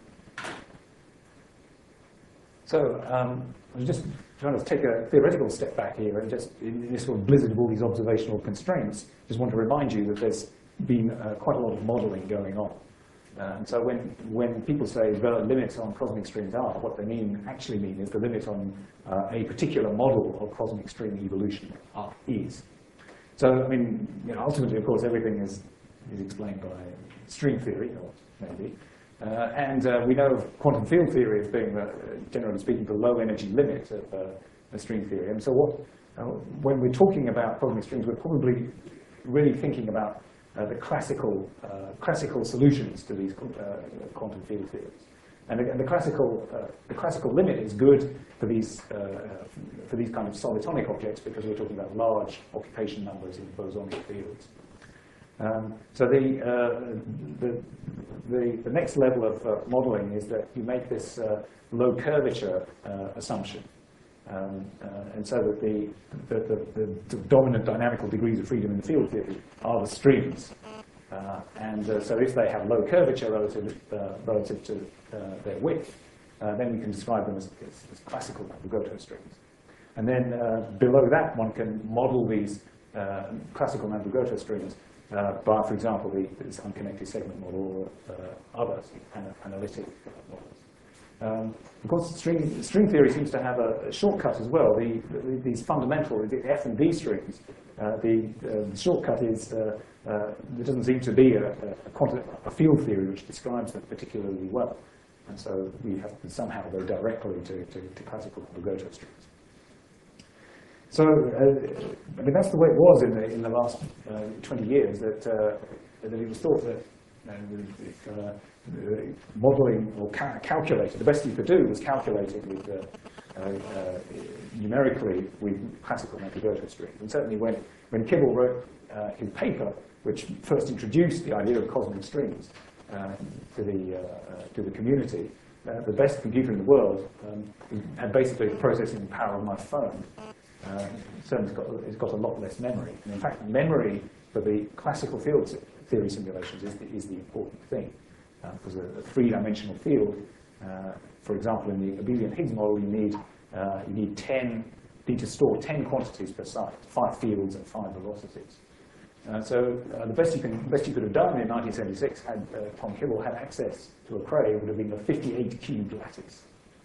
So I'm just trying to take a theoretical step back here, and just in this sort of blizzard of all these observational constraints, just want to remind you that there's been quite a lot of modeling going on. And so when people say the limits on cosmic strings are, what they actually mean is the limit on a particular model of cosmic string evolution is. So I mean, ultimately, of course, everything is explained by string theory, or maybe. And we know of quantum field theory as being, generally speaking, the low energy limit of a string theory. And so when we're talking about cosmic strings, we're probably really thinking about the classical solutions to these quantum field theories. And the classical limit is good for these kind of solitonic objects, because we're talking about large occupation numbers in bosonic fields. So the next level of modeling is that you make this low curvature assumption, and so that the dominant dynamical degrees of freedom in the field theory are the strings, and so if they have low curvature relative to their width, then we can describe them as classical Mandelbrot strings. And then below that, one can model these classical Mandelbrot strings by, for example, this unconnected segment model or other analytic models. Of course, string theory seems to have a shortcut as well. These fundamental, the F and D strings, the shortcut is there doesn't seem to be a field theory which describes them particularly well. And so we have to somehow go directly to classical Mandelbrot strings. So, I mean, that's the way it was in the last 20 years, that it was thought that modeling or calculating, the best you could do was calculating with numerically with classical Monteverto strings. And certainly when Kibble wrote his paper, which first introduced the idea of cosmic strings to the community, the best computer in the world had basically the processing power of my phone. Certainly it's got a lot less memory. And in fact, memory for the classical field theory simulations is the important thing. Because a three-dimensional field, for example, in the abelian Higgs model, you need to store 10 quantities per site, 5 fields and 5 velocities. So the best you could have done in 1976 had Tom Kibble had access to a Cray would have been a 58 cubed lattice.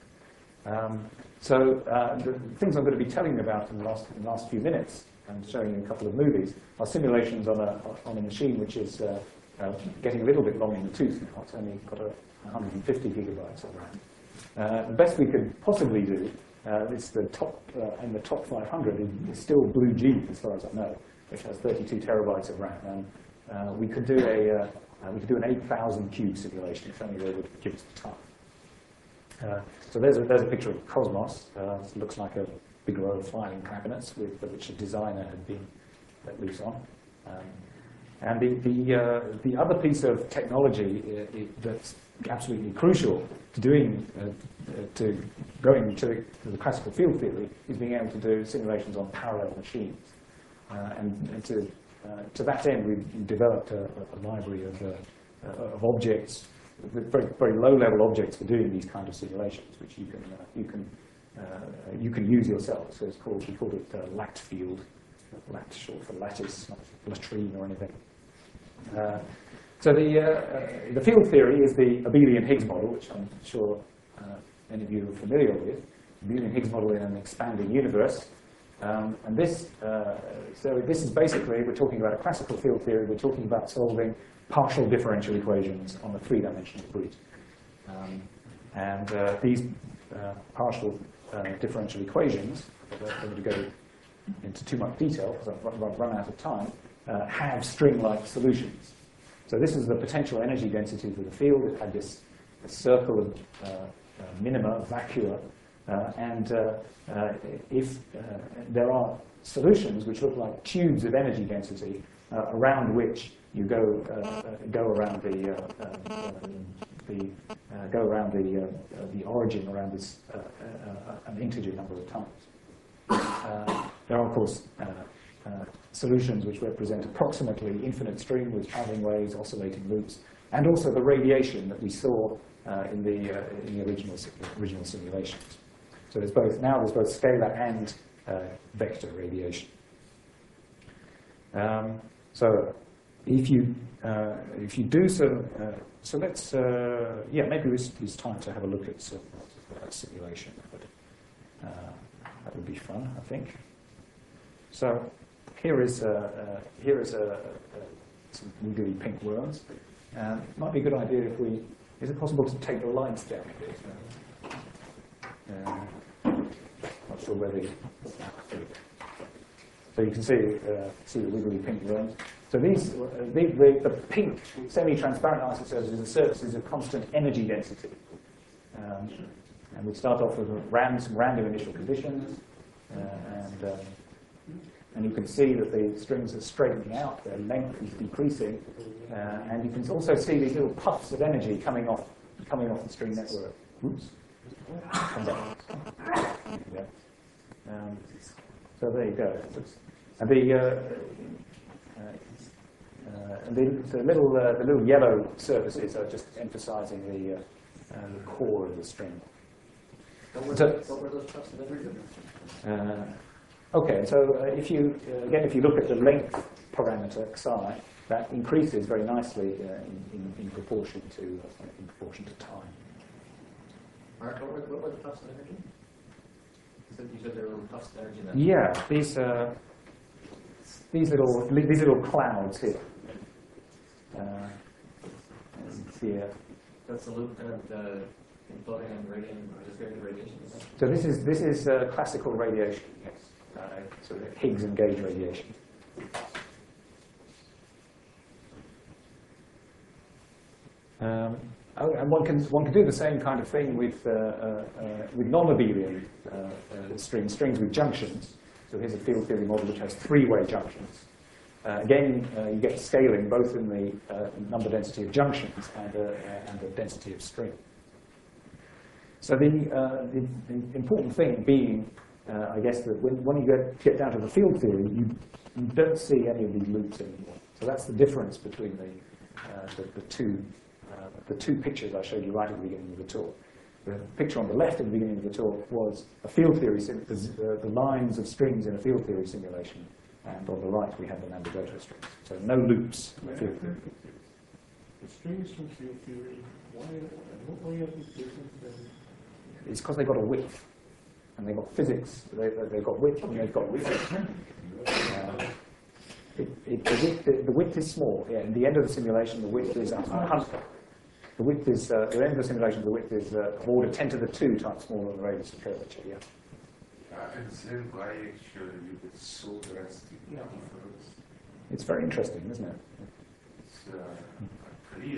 So the things I'm going to be telling you about in the last few minutes and showing you a couple of movies are simulations on a machine which is getting a little bit long in the tooth now. It's only got 150 gigabytes of RAM. The best we could possibly do is the top in the top 500 is still Blue Gene, as far as I know, which has 32 terabytes of RAM. And we could do an 8,000 cube simulation if only they would give us the time. So there's a picture of Cosmos. It looks like a big row of filing cabinets with which a designer had been let loose on. And the other piece of technology that's absolutely crucial to doing to going to the classical field theory is being able to do simulations on parallel machines. And to that end, we've developed a library of objects, very, very low-level objects for doing these kind of simulations, which you can use yourself. So we called it LAT field, LAT short for lattice, not latrine or anything. So the field theory is the abelian Higgs model, which I'm sure many of you are familiar with. Abelian Higgs model in an expanding universe. And this is basically, we're talking about a classical field theory, we're talking about solving partial differential equations on a three-dimensional grid. These partial differential equations, I don't want to go into too much detail because I've run out of time, have string-like solutions. So this is the potential energy density for the field. It had this circle of minima, vacua, and if there are solutions which look like tubes of energy density around which you go around the origin around this an integer number of times. There are, of course, solutions which represent approximately infinite string with traveling waves, oscillating loops, and also the radiation that we saw in the original simulations. So there's both scalar and vector radiation. So if you do so let's maybe it's time to have a look at that simulation. But that would be fun, I think. So here is some wiggly pink worms. It might be a good idea if is it possible to take the lights down a bit? Not sure whether. So you can see the wiggly pink worms. So the pink semi-transparent isotopes are the surfaces of constant energy density. And we start off with some random initial conditions, and you can see that the strings are straightening out, their length is decreasing, and you can also see these little puffs of energy coming off the string network. Oops. Yeah. So there you go. And the little yellow surfaces are just emphasizing the core of the string.
What were those puffs of energy?
Okay, so if you look at the length parameter psi, that increases very nicely in proportion to time.
Mark, what were the puffs of energy? You said there were puffs of energy.
Yeah, these little clouds here. Here.
That's the loop and floating on radiation.
So this is classical radiation. Yes. So Higgs and gauge radiation. And one can do the same kind of thing with non-abelian strings with junctions. So here's a field theory model which has three-way junctions. Again, you get scaling both in the number density of junctions and the density of string. So the important thing being, I guess, that when you get down to the field theory, you don't see any of these loops anymore. So that's the difference between the two pictures I showed you right at the beginning of the talk. The picture on the left at the beginning of the talk was a field theory, the lines of strings in a field theory simulation. And on the right, we have the Nambu-Goto strings. So no loops in the field theory.
The strings from field theory, why are they different than...
It's because they've got a width. And they've got physics. They've got width and they've got physics. The width is small. Yeah, at the end of the simulation, the width is 100. The width is, at the end of the simulation, the width is of order 10 to the 2 times smaller than the radius of curvature. Yeah.
And then why actually you get so drastic difference?
It's very interesting, isn't it?
It's clear.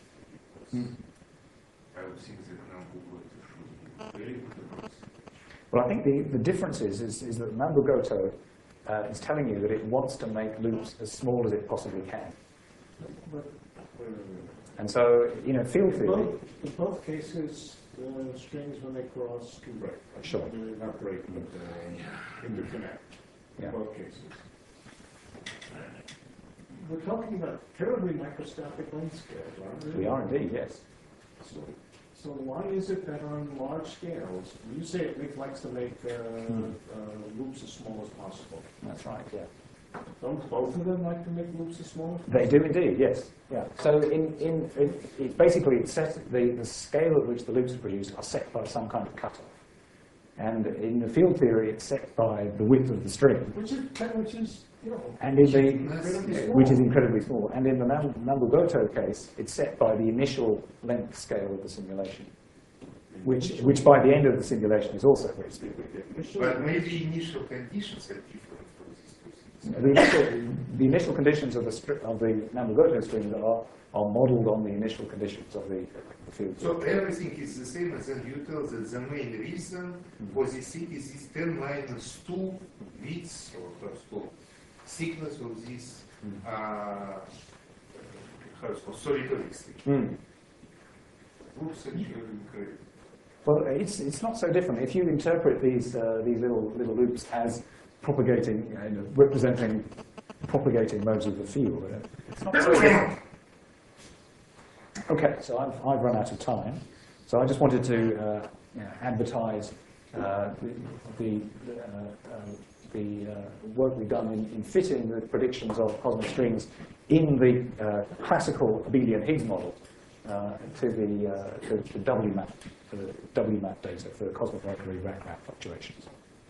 I would think that Nambu-Goto should be very good.
Well, I think the difference is that Nambu-Goto is telling you that it wants to make loops as small as it possibly can. And so, field theory...
In both cases, the strings, when they cross, can break.
Sure.
They're not breaking, but interconnect.
Yeah.
In both cases. We're talking about terribly microscopic length scales, aren't we?
We are indeed, yes.
So why is it that on large scales, you say it likes to make loops as small as possible?
That's right, yeah.
Don't both of them like to make loops as small as possible?
They do indeed, yes. Yeah. So it's set, the scale at which the loops are produced are set by some kind of cutoff. And in the field theory, it's set by the width of the string.
Which is
and in which is incredibly small. And in the Nambu-Goto case, it's set by the initial length scale of the simulation, which by the end of the simulation is also very small.
But maybe initial conditions are different from these two things.
The initial conditions of the Nambu-Goto string are modeled on the initial conditions of the field.
So everything is the same, and then you tell that the main reason for this thing is this 10 minus 2 width or thickness of this solitary string. Looks actually incredible.
Well, it's not so different. If you interpret these little loops as propagating, representing propagating modes of the field, it's not so different. Okay, so I've run out of time. So I just wanted to advertise the work we've done in fitting the predictions of cosmic strings in the classical abelian Higgs model to the WMAP data for cosmic microwave background fluctuations.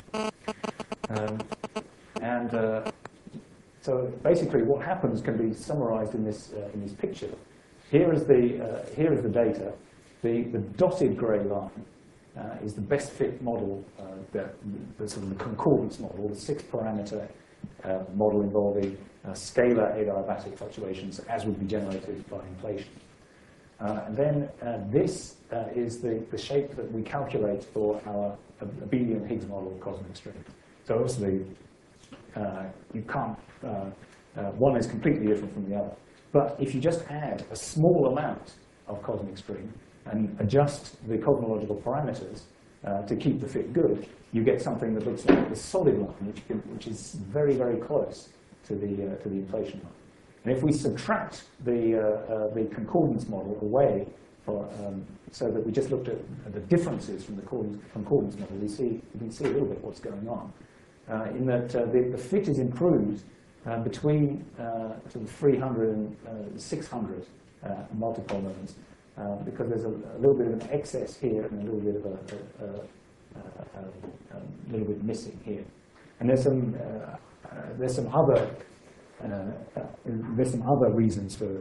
So basically, what happens can be summarized in this picture. Here is the data. The dotted grey line is the best fit model, the sort of the concordance model, the 6-parameter model involving scalar adiabatic fluctuations as would be generated by inflation. And then this is the shape that we calculate for our abelian Higgs model of cosmic string. So obviously, you can't, one is completely different from the other. But if you just add a small amount of cosmic string and adjust the cosmological parameters to keep the fit good, you get something that looks like the solid line, which is very, very close to the inflation line. And if we subtract the concordance model away, so that we just looked at the differences from the concordance model, we can see a little bit what's going on. In that the fit is improved between sort of 300 and 600 multipole moments, because there's a little bit of an excess here and a little bit of a little bit missing here. And there's some other reasons for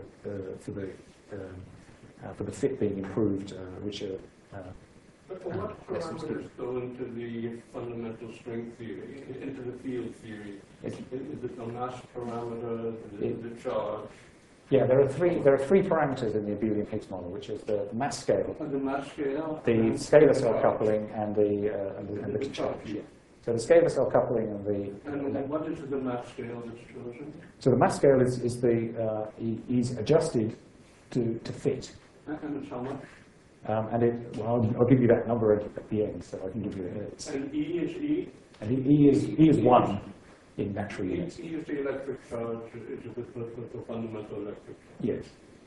the fit being improved, which are.
But what parameters go into the fundamental string theory, into the field theory? Is it the mass parameter, the charge?
Yeah, there are three parameters in the abelian Higgs model, which is the mass scale,
And the mass scale.
the scalar cell coupling, and the charge. Yeah. So the scalar cell coupling and
And what is the mass scale that's chosen?
so the mass scale is adjusted to fit.
And it's how much?
I'll give you that number at the end, so I can give you the units.
And E is E?
And E is 1 in natural
E
units.
is the electric charge, it's the fundamental electric charge.
Yes.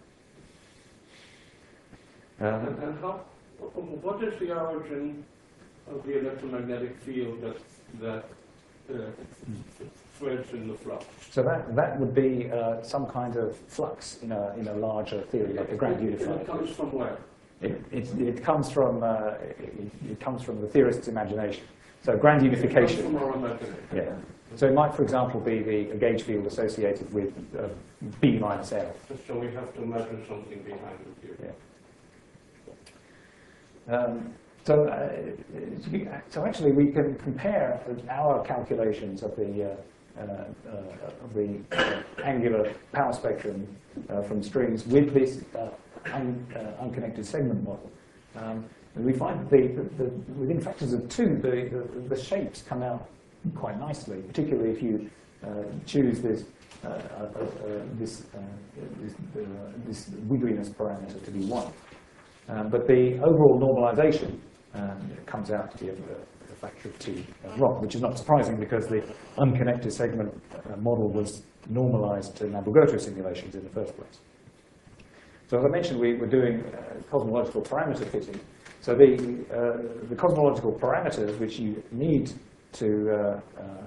And how, what is the origin of the electromagnetic field that threads in the flux?
So that would be some kind of flux in a larger theory, like the grand unifier.
It comes from where?
It comes from the theorist's imagination. So grand unification.
From our imagination.
Yeah. So it might, for example, be the gauge field associated with B minus L.
So we have to imagine something behind it here.
Yeah. So actually, we can compare our calculations of the angular power spectrum from strings with this unconnected segment model. And we find that within factors of 2, the shapes come out quite nicely, particularly if you choose this wiggliness parameter to be 1. But the overall normalization comes out to be a factor of 2 wrong, which is not surprising because the unconnected segment model was normalized to Navier-Goto simulations in the first place. So as I mentioned, we're doing cosmological parameter fitting. So the cosmological parameters which you need to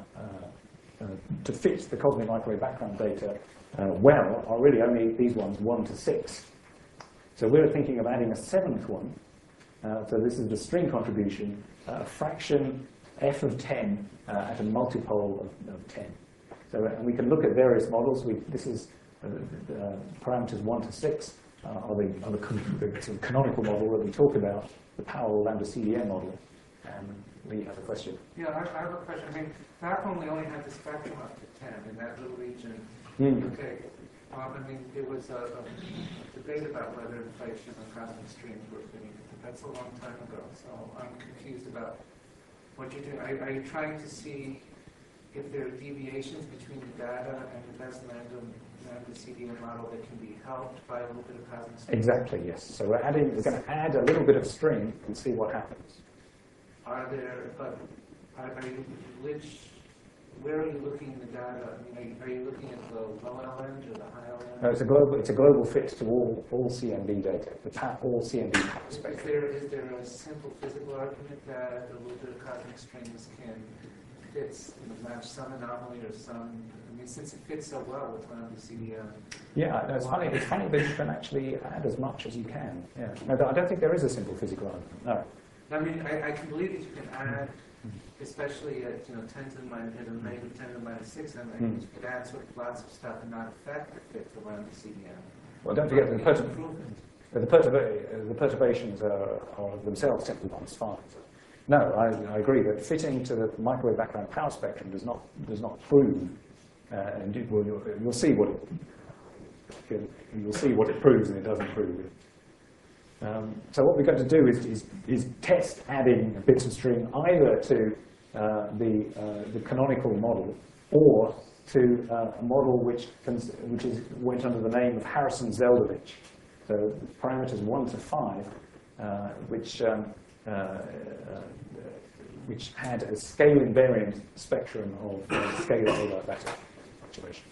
fit the cosmic microwave background data well are really only these ones, 1 to 6. So we're thinking of adding a 7th one. So this is the string contribution, a fraction f of 10 at a multipole of 10. So and we can look at various models. This is parameters 1 to 6 are the sort of canonical model that we talk about, the Powell lambda CDM model. Lee has a question.
Yeah, I have a question. I mean, back when we only had the spectrum up to 10 in that little region. Okay. I mean, there was a debate about whether inflation and cosmic streams were fitting. That's a long time ago, so I'm confused about what you're doing. Are you trying to see if there are deviations between the data and the best lambda CDM model that can be helped by a little bit of cosmic stream?
Exactly, yes. So we're going to add a little bit of string and see what happens.
Where are you looking in the data? I mean, are you looking at the low L end or the high L end?
No, it's a global fit to all CMB data, all CMB power spectrum.
Is there a simple physical argument that a little bit of cosmic strings can match some anomaly or some? I mean, since it fits so well with lambda CDM.
Yeah, no, it's funny that you can actually add as much as you can. Yeah. No, I don't think there is a simple physical argument. No.
I mean, I can believe that you can add, especially at 10 to the minus, at a negative 10 to the minus 6, and you could add sort of lots of stuff and not affect the fit for lambda CDM.
Well, don't forget the perturbations are themselves simply minus 5. No, I agree that fitting to the microwave background power spectrum does not prove, and you'll see what it proves and it doesn't prove it. So what we're going to do is test adding bits of string either to the canonical model or to a model which went under the name of Harrison-Zeldovich. So parameters 1 to 5, which had a scale invariant spectrum of scalar adiabatic fluctuations.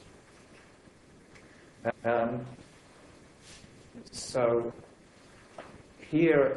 So here,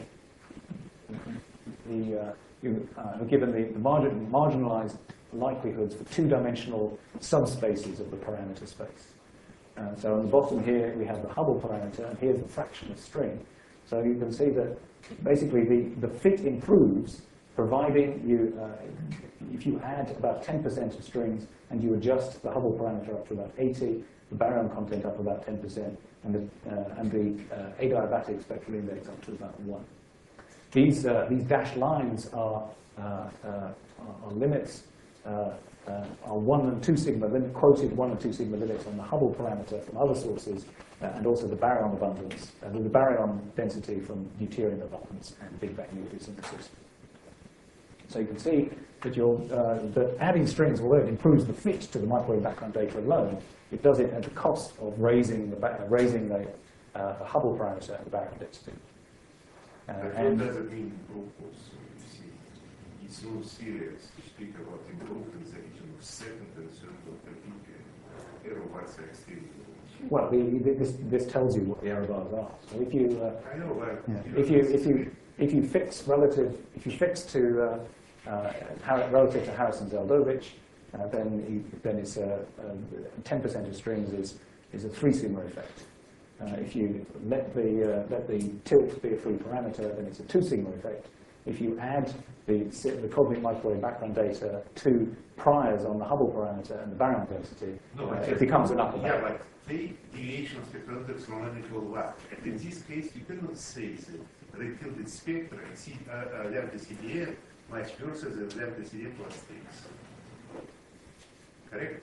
given the marginalized likelihoods for two-dimensional subspaces of the parameter space. So on the bottom here, we have the Hubble parameter, and here's the fraction of string. So you can see that basically the fit improves, providing if you add about 10% of strings and you adjust the Hubble parameter up to about 80, the baryon content up to about 10%, and the adiabatic spectral index up to about 1. These dashed lines are limits are 1 and 2 sigma, then quoted 1 and 2 sigma limits on the Hubble parameter from other sources, and also the baryon abundance, the baryon density from deuterium abundance and Big Bang nucleosynthesis. So you can see that, that adding strings, although it improves the fit to the microwave background data alone, it does it at the cost of raising the Hubble parameter and the baryon density.
What does it mean, also? You see, it's so serious to speak about improvement in the region of second and third of the peak error bars are extremely low.
Well, this tells you what the error bars are. So if you
I know, but
if you fix to relative to Harrison-Zeldovich, then it's 10% of strings is a 3 sigma effect. If you let the tilt be a free parameter, then it's a 2 sigma effect. If you add the cosmic microwave background data to priors on the Hubble parameter and the baryon density, it becomes an upper bound.
Yeah, but the deviation of spectrometers from analytical lab. And in this case, you cannot say that the tilted spectra at lambda CDM much worse than lambda CDM plus things. Correct?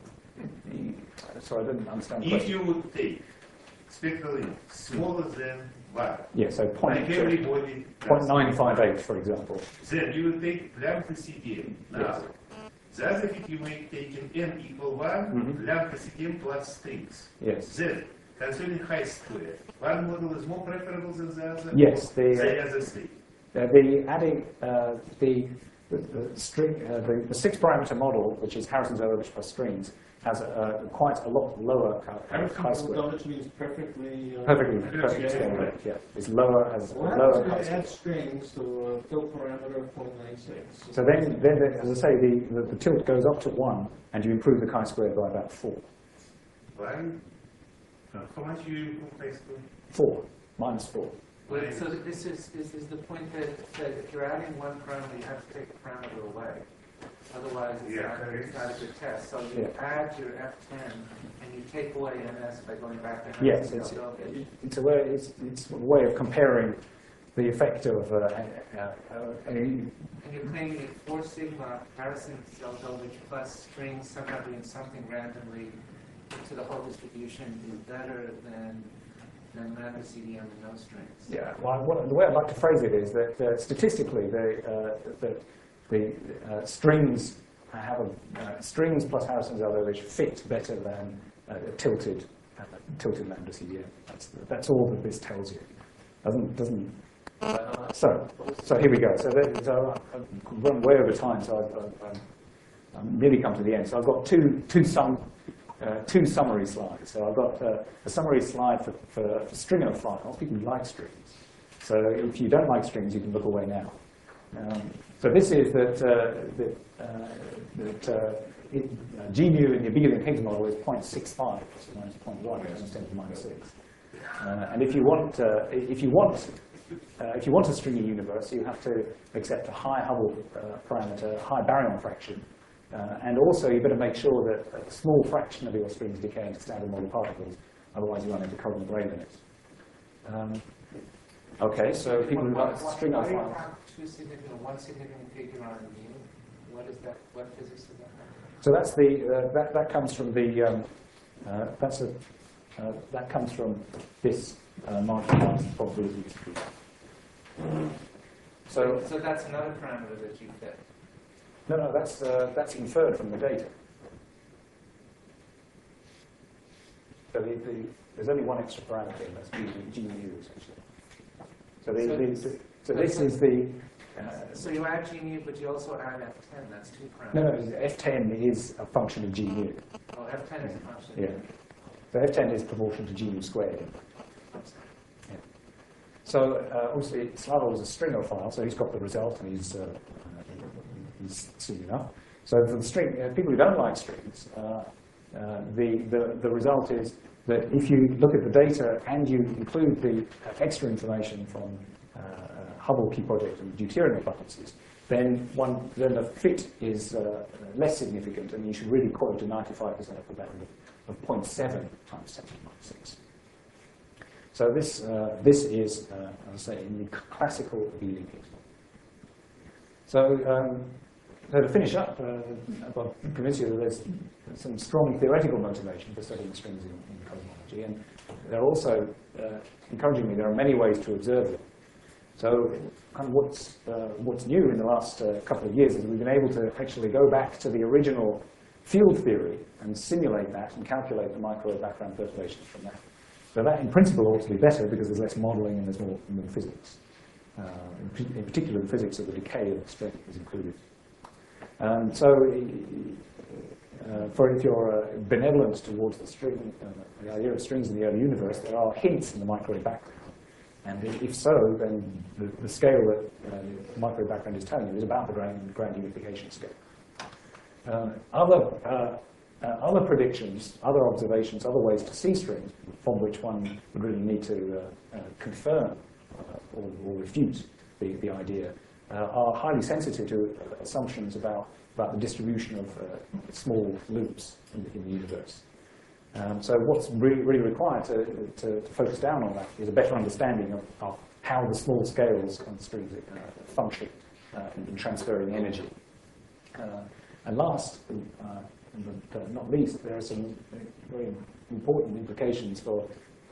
So I didn't understand the
If
question.
you would take spectral limit smaller than 1,
Yeah, so
like everybody does,
0.958, for example.
then you will take lambda CDM. Now,
Yes.
the other thing you may take in n equal 1, lambda CDM plus strings.
Yes.
Then, concerning high square, one model is more preferable than the other?
Yes,
The other three.
the adding the string the 6-parameter model, which is Harrison-Zeldovich plus strings, has quite a lot lower chi-square.
Harrison means perfectly.
Perfectly scale rate. Yeah, it's lower, has
What
lower
happens if you
chi-square.
add strings to a tilt parameter of 0.96?
So then, as I say, the tilt goes up to 1, and you improve the chi-square by about 4.
Why? How much you improve high square?
4 minus 4.
Well, so this is the point that if you're adding one parameter, you have to take a parameter away. Otherwise, it's not a good test. So you add your F10 and you take away NS by going back to
Yes,
Harrison-Zeldovich.
it's a way of comparing the effect of
And you're claiming a 4 sigma Harrison-Zeldovich plus strings somehow doing something randomly to the whole distribution is better than lambda CDM with no strings.
Yeah, well, the way I'd like to phrase it is that statistically, the strings strings plus Harrison-Zeldovich fit better than tilted lambda CDM. That's all that this tells you. Doesn't. So here we go. So I've run way over time, so I've nearly come to the end. So I've got two summary slides. So I've got a summary slide for stringer files, people who like strings. So if you don't like strings, you can look away now. So this is G mu in the abelian Higgs model is 0.65, so minus 0.1, times 10 to the minus 6. And if you want a stringy universe, you have to accept a high Hubble parameter, high baryon fraction. And also, you better make sure that a small fraction of your strings decay into standard model particles, otherwise you run into Coulomb-Gray limits. Okay, so people who like string
Why do you
files.
have one significant figure on mu? What is that? What physics is that?
So that's that comes from the that comes from this marginalized probability distribution. So
that's another parameter that you fit.
no, that's inferred from the data. So there's only one extra parameter, and that's G mu essentially. So this is the.
So you add G mu, but you also add F10. That's 2 parameters.
No, F10 is a function of G mu.
Oh, F10 is a function.
Yeah. So F10 is proportional to G mu squared. Yeah. So obviously, Slavoj is a stringophile, so he's got the result, and he's seen enough. So for the string, people who don't like strings, the result is that if you look at the data and you include the extra information from Hubble Key Project and deuterium abundances, then the fit is less significant, and you should really quote to 95% of the band of 0.7 times 10 to the minus 6. So this is, as I say, in the classical abelian Higgs model. So So to finish up, I'll convince you that there's some strong theoretical motivation for studying strings in cosmology, and there are also, encouragingly, there are many ways to observe them. So kind of what's new in the last couple of years is we've been able to actually go back to the original field theory and simulate that and calculate the microwave background perturbations from that. So that, in principle, ought to be better because there's less modeling and there's more physics. In particular, the physics of the decay of the string is included. If you're benevolent towards the string, the idea of strings in the early universe, there are hints in the microwave background. And if so, then the scale that the microwave background is telling you is about the grand unification scale. Other predictions, other observations, other ways to see strings from which one would really need to confirm or refute the idea are highly sensitive to assumptions about the distribution of small loops in the universe. So what's really required to focus down on that is a better understanding of how the small scales on the strings function in transferring energy. And last, but not least, there are some very important implications for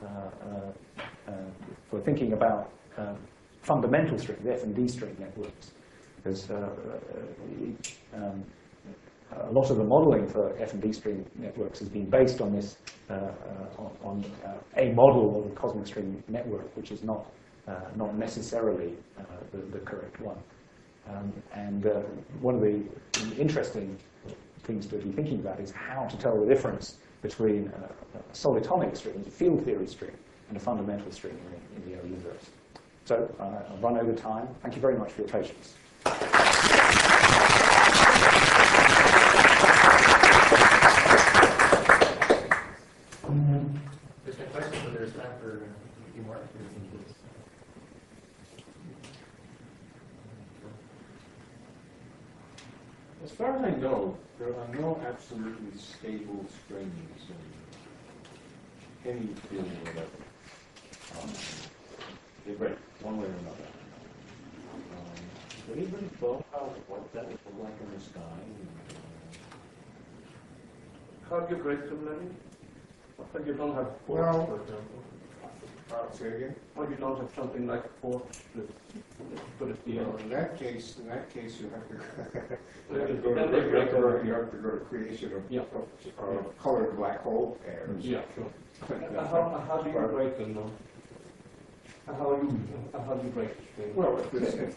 thinking about fundamental strings, F and D string networks. Because a lot of the modeling for F and D string networks has been based on this, on a model of the cosmic string network, which is not necessarily the correct one. One of the interesting things to be thinking about is how to tell the difference between a solitonic string, a field theory string, and a fundamental string in the early universe. So I've run over time. Thank you very much for your patience.
Just a question, whether there's time for a few more.
As far as I know, there are no absolutely stable strings in any field or whatever. They break one way or another. Does anybody thought about what that would look like in the sky?
How do you break them, Lenny? When you don't have force,
Well,
for example.
Say again?
When you don't have something like force, but it's the
In that case, you have to, you
Then
have to
they
go to
break
you have to go to creation of,
Yeah.
of colored black hole pairs.
Yeah, sure. How do you break them, though? How do you break the string?
Well, if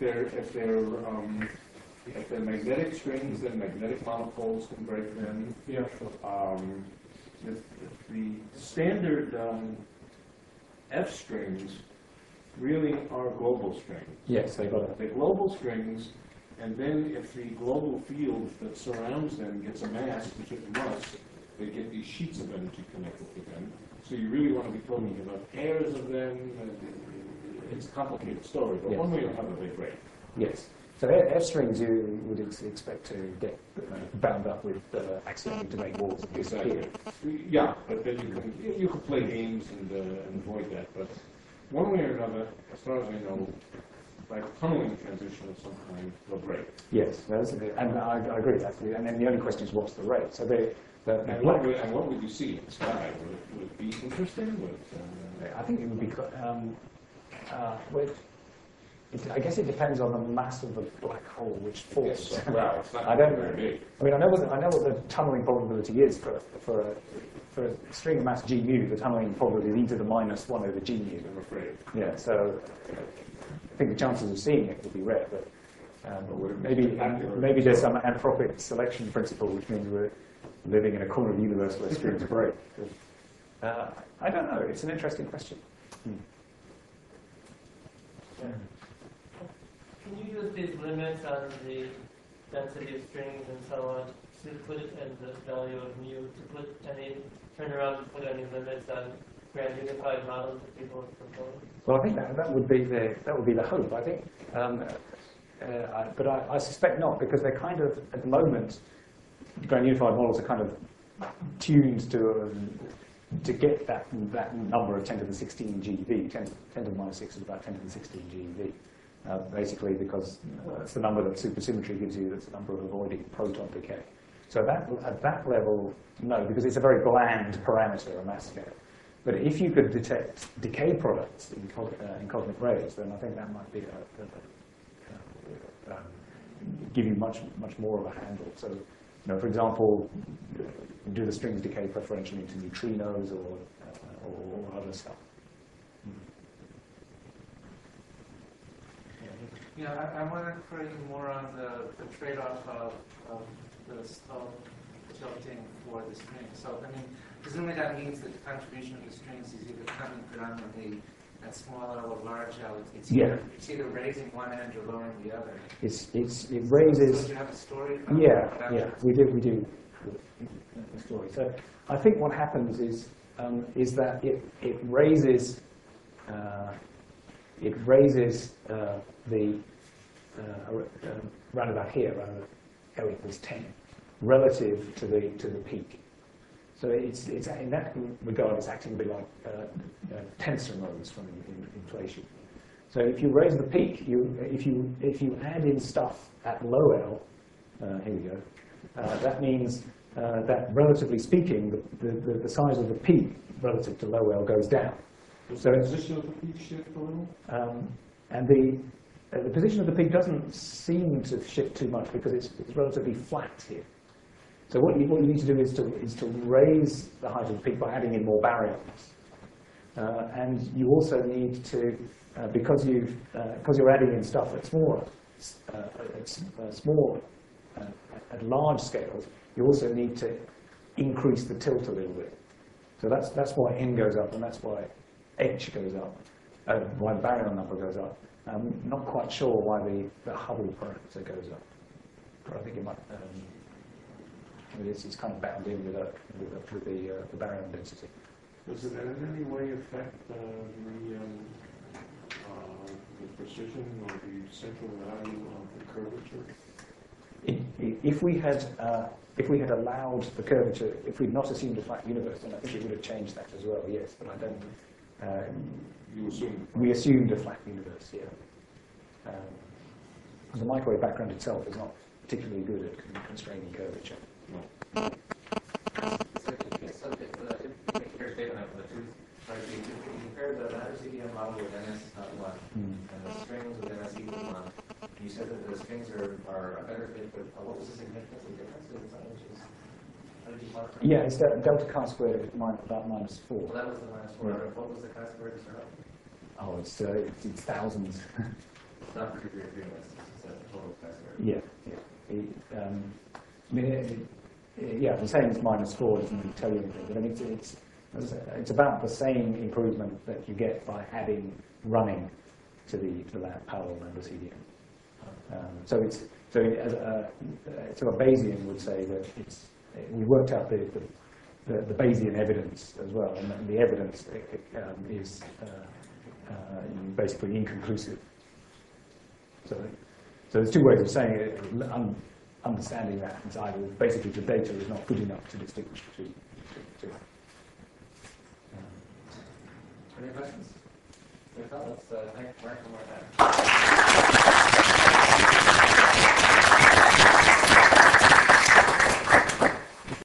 they're magnetic strings, then magnetic monopoles can break them.
Yeah, sure.
The standard F strings really are global strings.
Yes, they got it.
They're global strings, and then if the global field that surrounds them gets a mass, which it must, they get these sheets of energy connected to them. So you really want to be talking about pairs of them. It's a complicated story, but
Yes.
one way or another they break.
Yes. So F strings you would expect to get bound up with accidentally to make walls disappear.
Yeah, but then you can play games and avoid that. But one way or another, as far as I know, by tunneling transition of some kind, they'll break.
Yes, and I agree with that. And then the only question is what's the rate? So
And what would you see in the sky? Would it be interesting?
I think it would be. I guess it depends on the mass of the black hole which forms.
Yes, well, it's not
I don't.
very big.
I mean, I know what the tunneling probability is for a string of mass g mu. The tunneling probability is e to the minus 1 over g mu.
I'm afraid.
Yeah. So I think the chances of seeing it would be rare, but maybe there's some anthropic selection principle which means we're living in a corner of the universe where strings break. I don't know. It's an interesting question.
Can you use these limits on the density of strings and so on to put it in the value of mu, turn around and put any limits on grand unified models that people have proposed?
Well, I think that would be the hope. I think, but I suspect not, because they're kind of at the moment, grand unified models are kind of tuned to get that number of 10 to the 16 GeV. 10 to the minus 6 is about 10 to the 16 GeV. basically because that's the number that supersymmetry gives you, that's the number of avoiding proton decay. So at that level, no, because it's a very bland parameter, a mass scale. But if you could detect decay products in cosmic rays, then I think that might be give you much more of a handle. So, for example, do the strings decay preferentially into neutrinos or other stuff?
Yeah, I want to query more on the trade-off of the slope tilting for the string. So, I mean, presumably that means that the contribution of the strings is either coming predominantly at small L or large L. It's either raising one end or lowering the other.
It raises.
So do you have a story?
Yeah, we do. A story. So I think what happens is that it raises the round about here, around L equals 10, relative to the peak. So it's in that regard, it's acting a bit like tensor modes from inflation. So if you raise the peak, if you add in stuff at low L, here we go. That means that, relatively speaking, the size of the peak relative to low L goes down.
So the position of the peak shift a little?
And the position of the peak doesn't seem to shift too much because it's relatively flat here. So what you need to do is to raise the height of the peak by adding in more baryons. And you also need to, because you're adding in stuff at at large scales, you also need to increase the tilt a little bit. So that's why n goes up, and that's why h goes up, why the baryon number goes up. I'm not quite sure why the Hubble parameter goes up, but I think it might. It's kind of bound in with the baryon density.
Does it in any way affect the precision or the central value of the curvature?
If we had allowed the curvature, if we'd not assumed a flat universe, then I think it would have changed that as well. Yes, but I don't.
You assumed.
We assumed a flat universe. Yeah. The microwave background itself is not particularly good at constraining curvature.
So here's data now for the two. Right, so you compared the matter CDM model with NS1 and the strings with NS equals 1. You said that the strings are a better fit, but what was the significance of the difference in design, which is, how did you quantify?
Yeah, it's delta chi squared about minus 4.
Well, that was the minus 4. Right. What was the chi squared to start off?
Oh, it's thousands.
It's not particularly agreement, it's a total chi squared.
Yeah. I mean, yeah, the same as minus 4 doesn't really tell you anything, but I mean, it's about the same improvement that you get by adding running to the lab parallel member CDM. So a Bayesian would say that we worked out the Bayesian evidence as well, and the evidence is basically inconclusive. So there's two ways of saying it. Understanding that it's either basically the data is not good enough to distinguish between the two.
Any questions? If not, let's thank Mark one more time.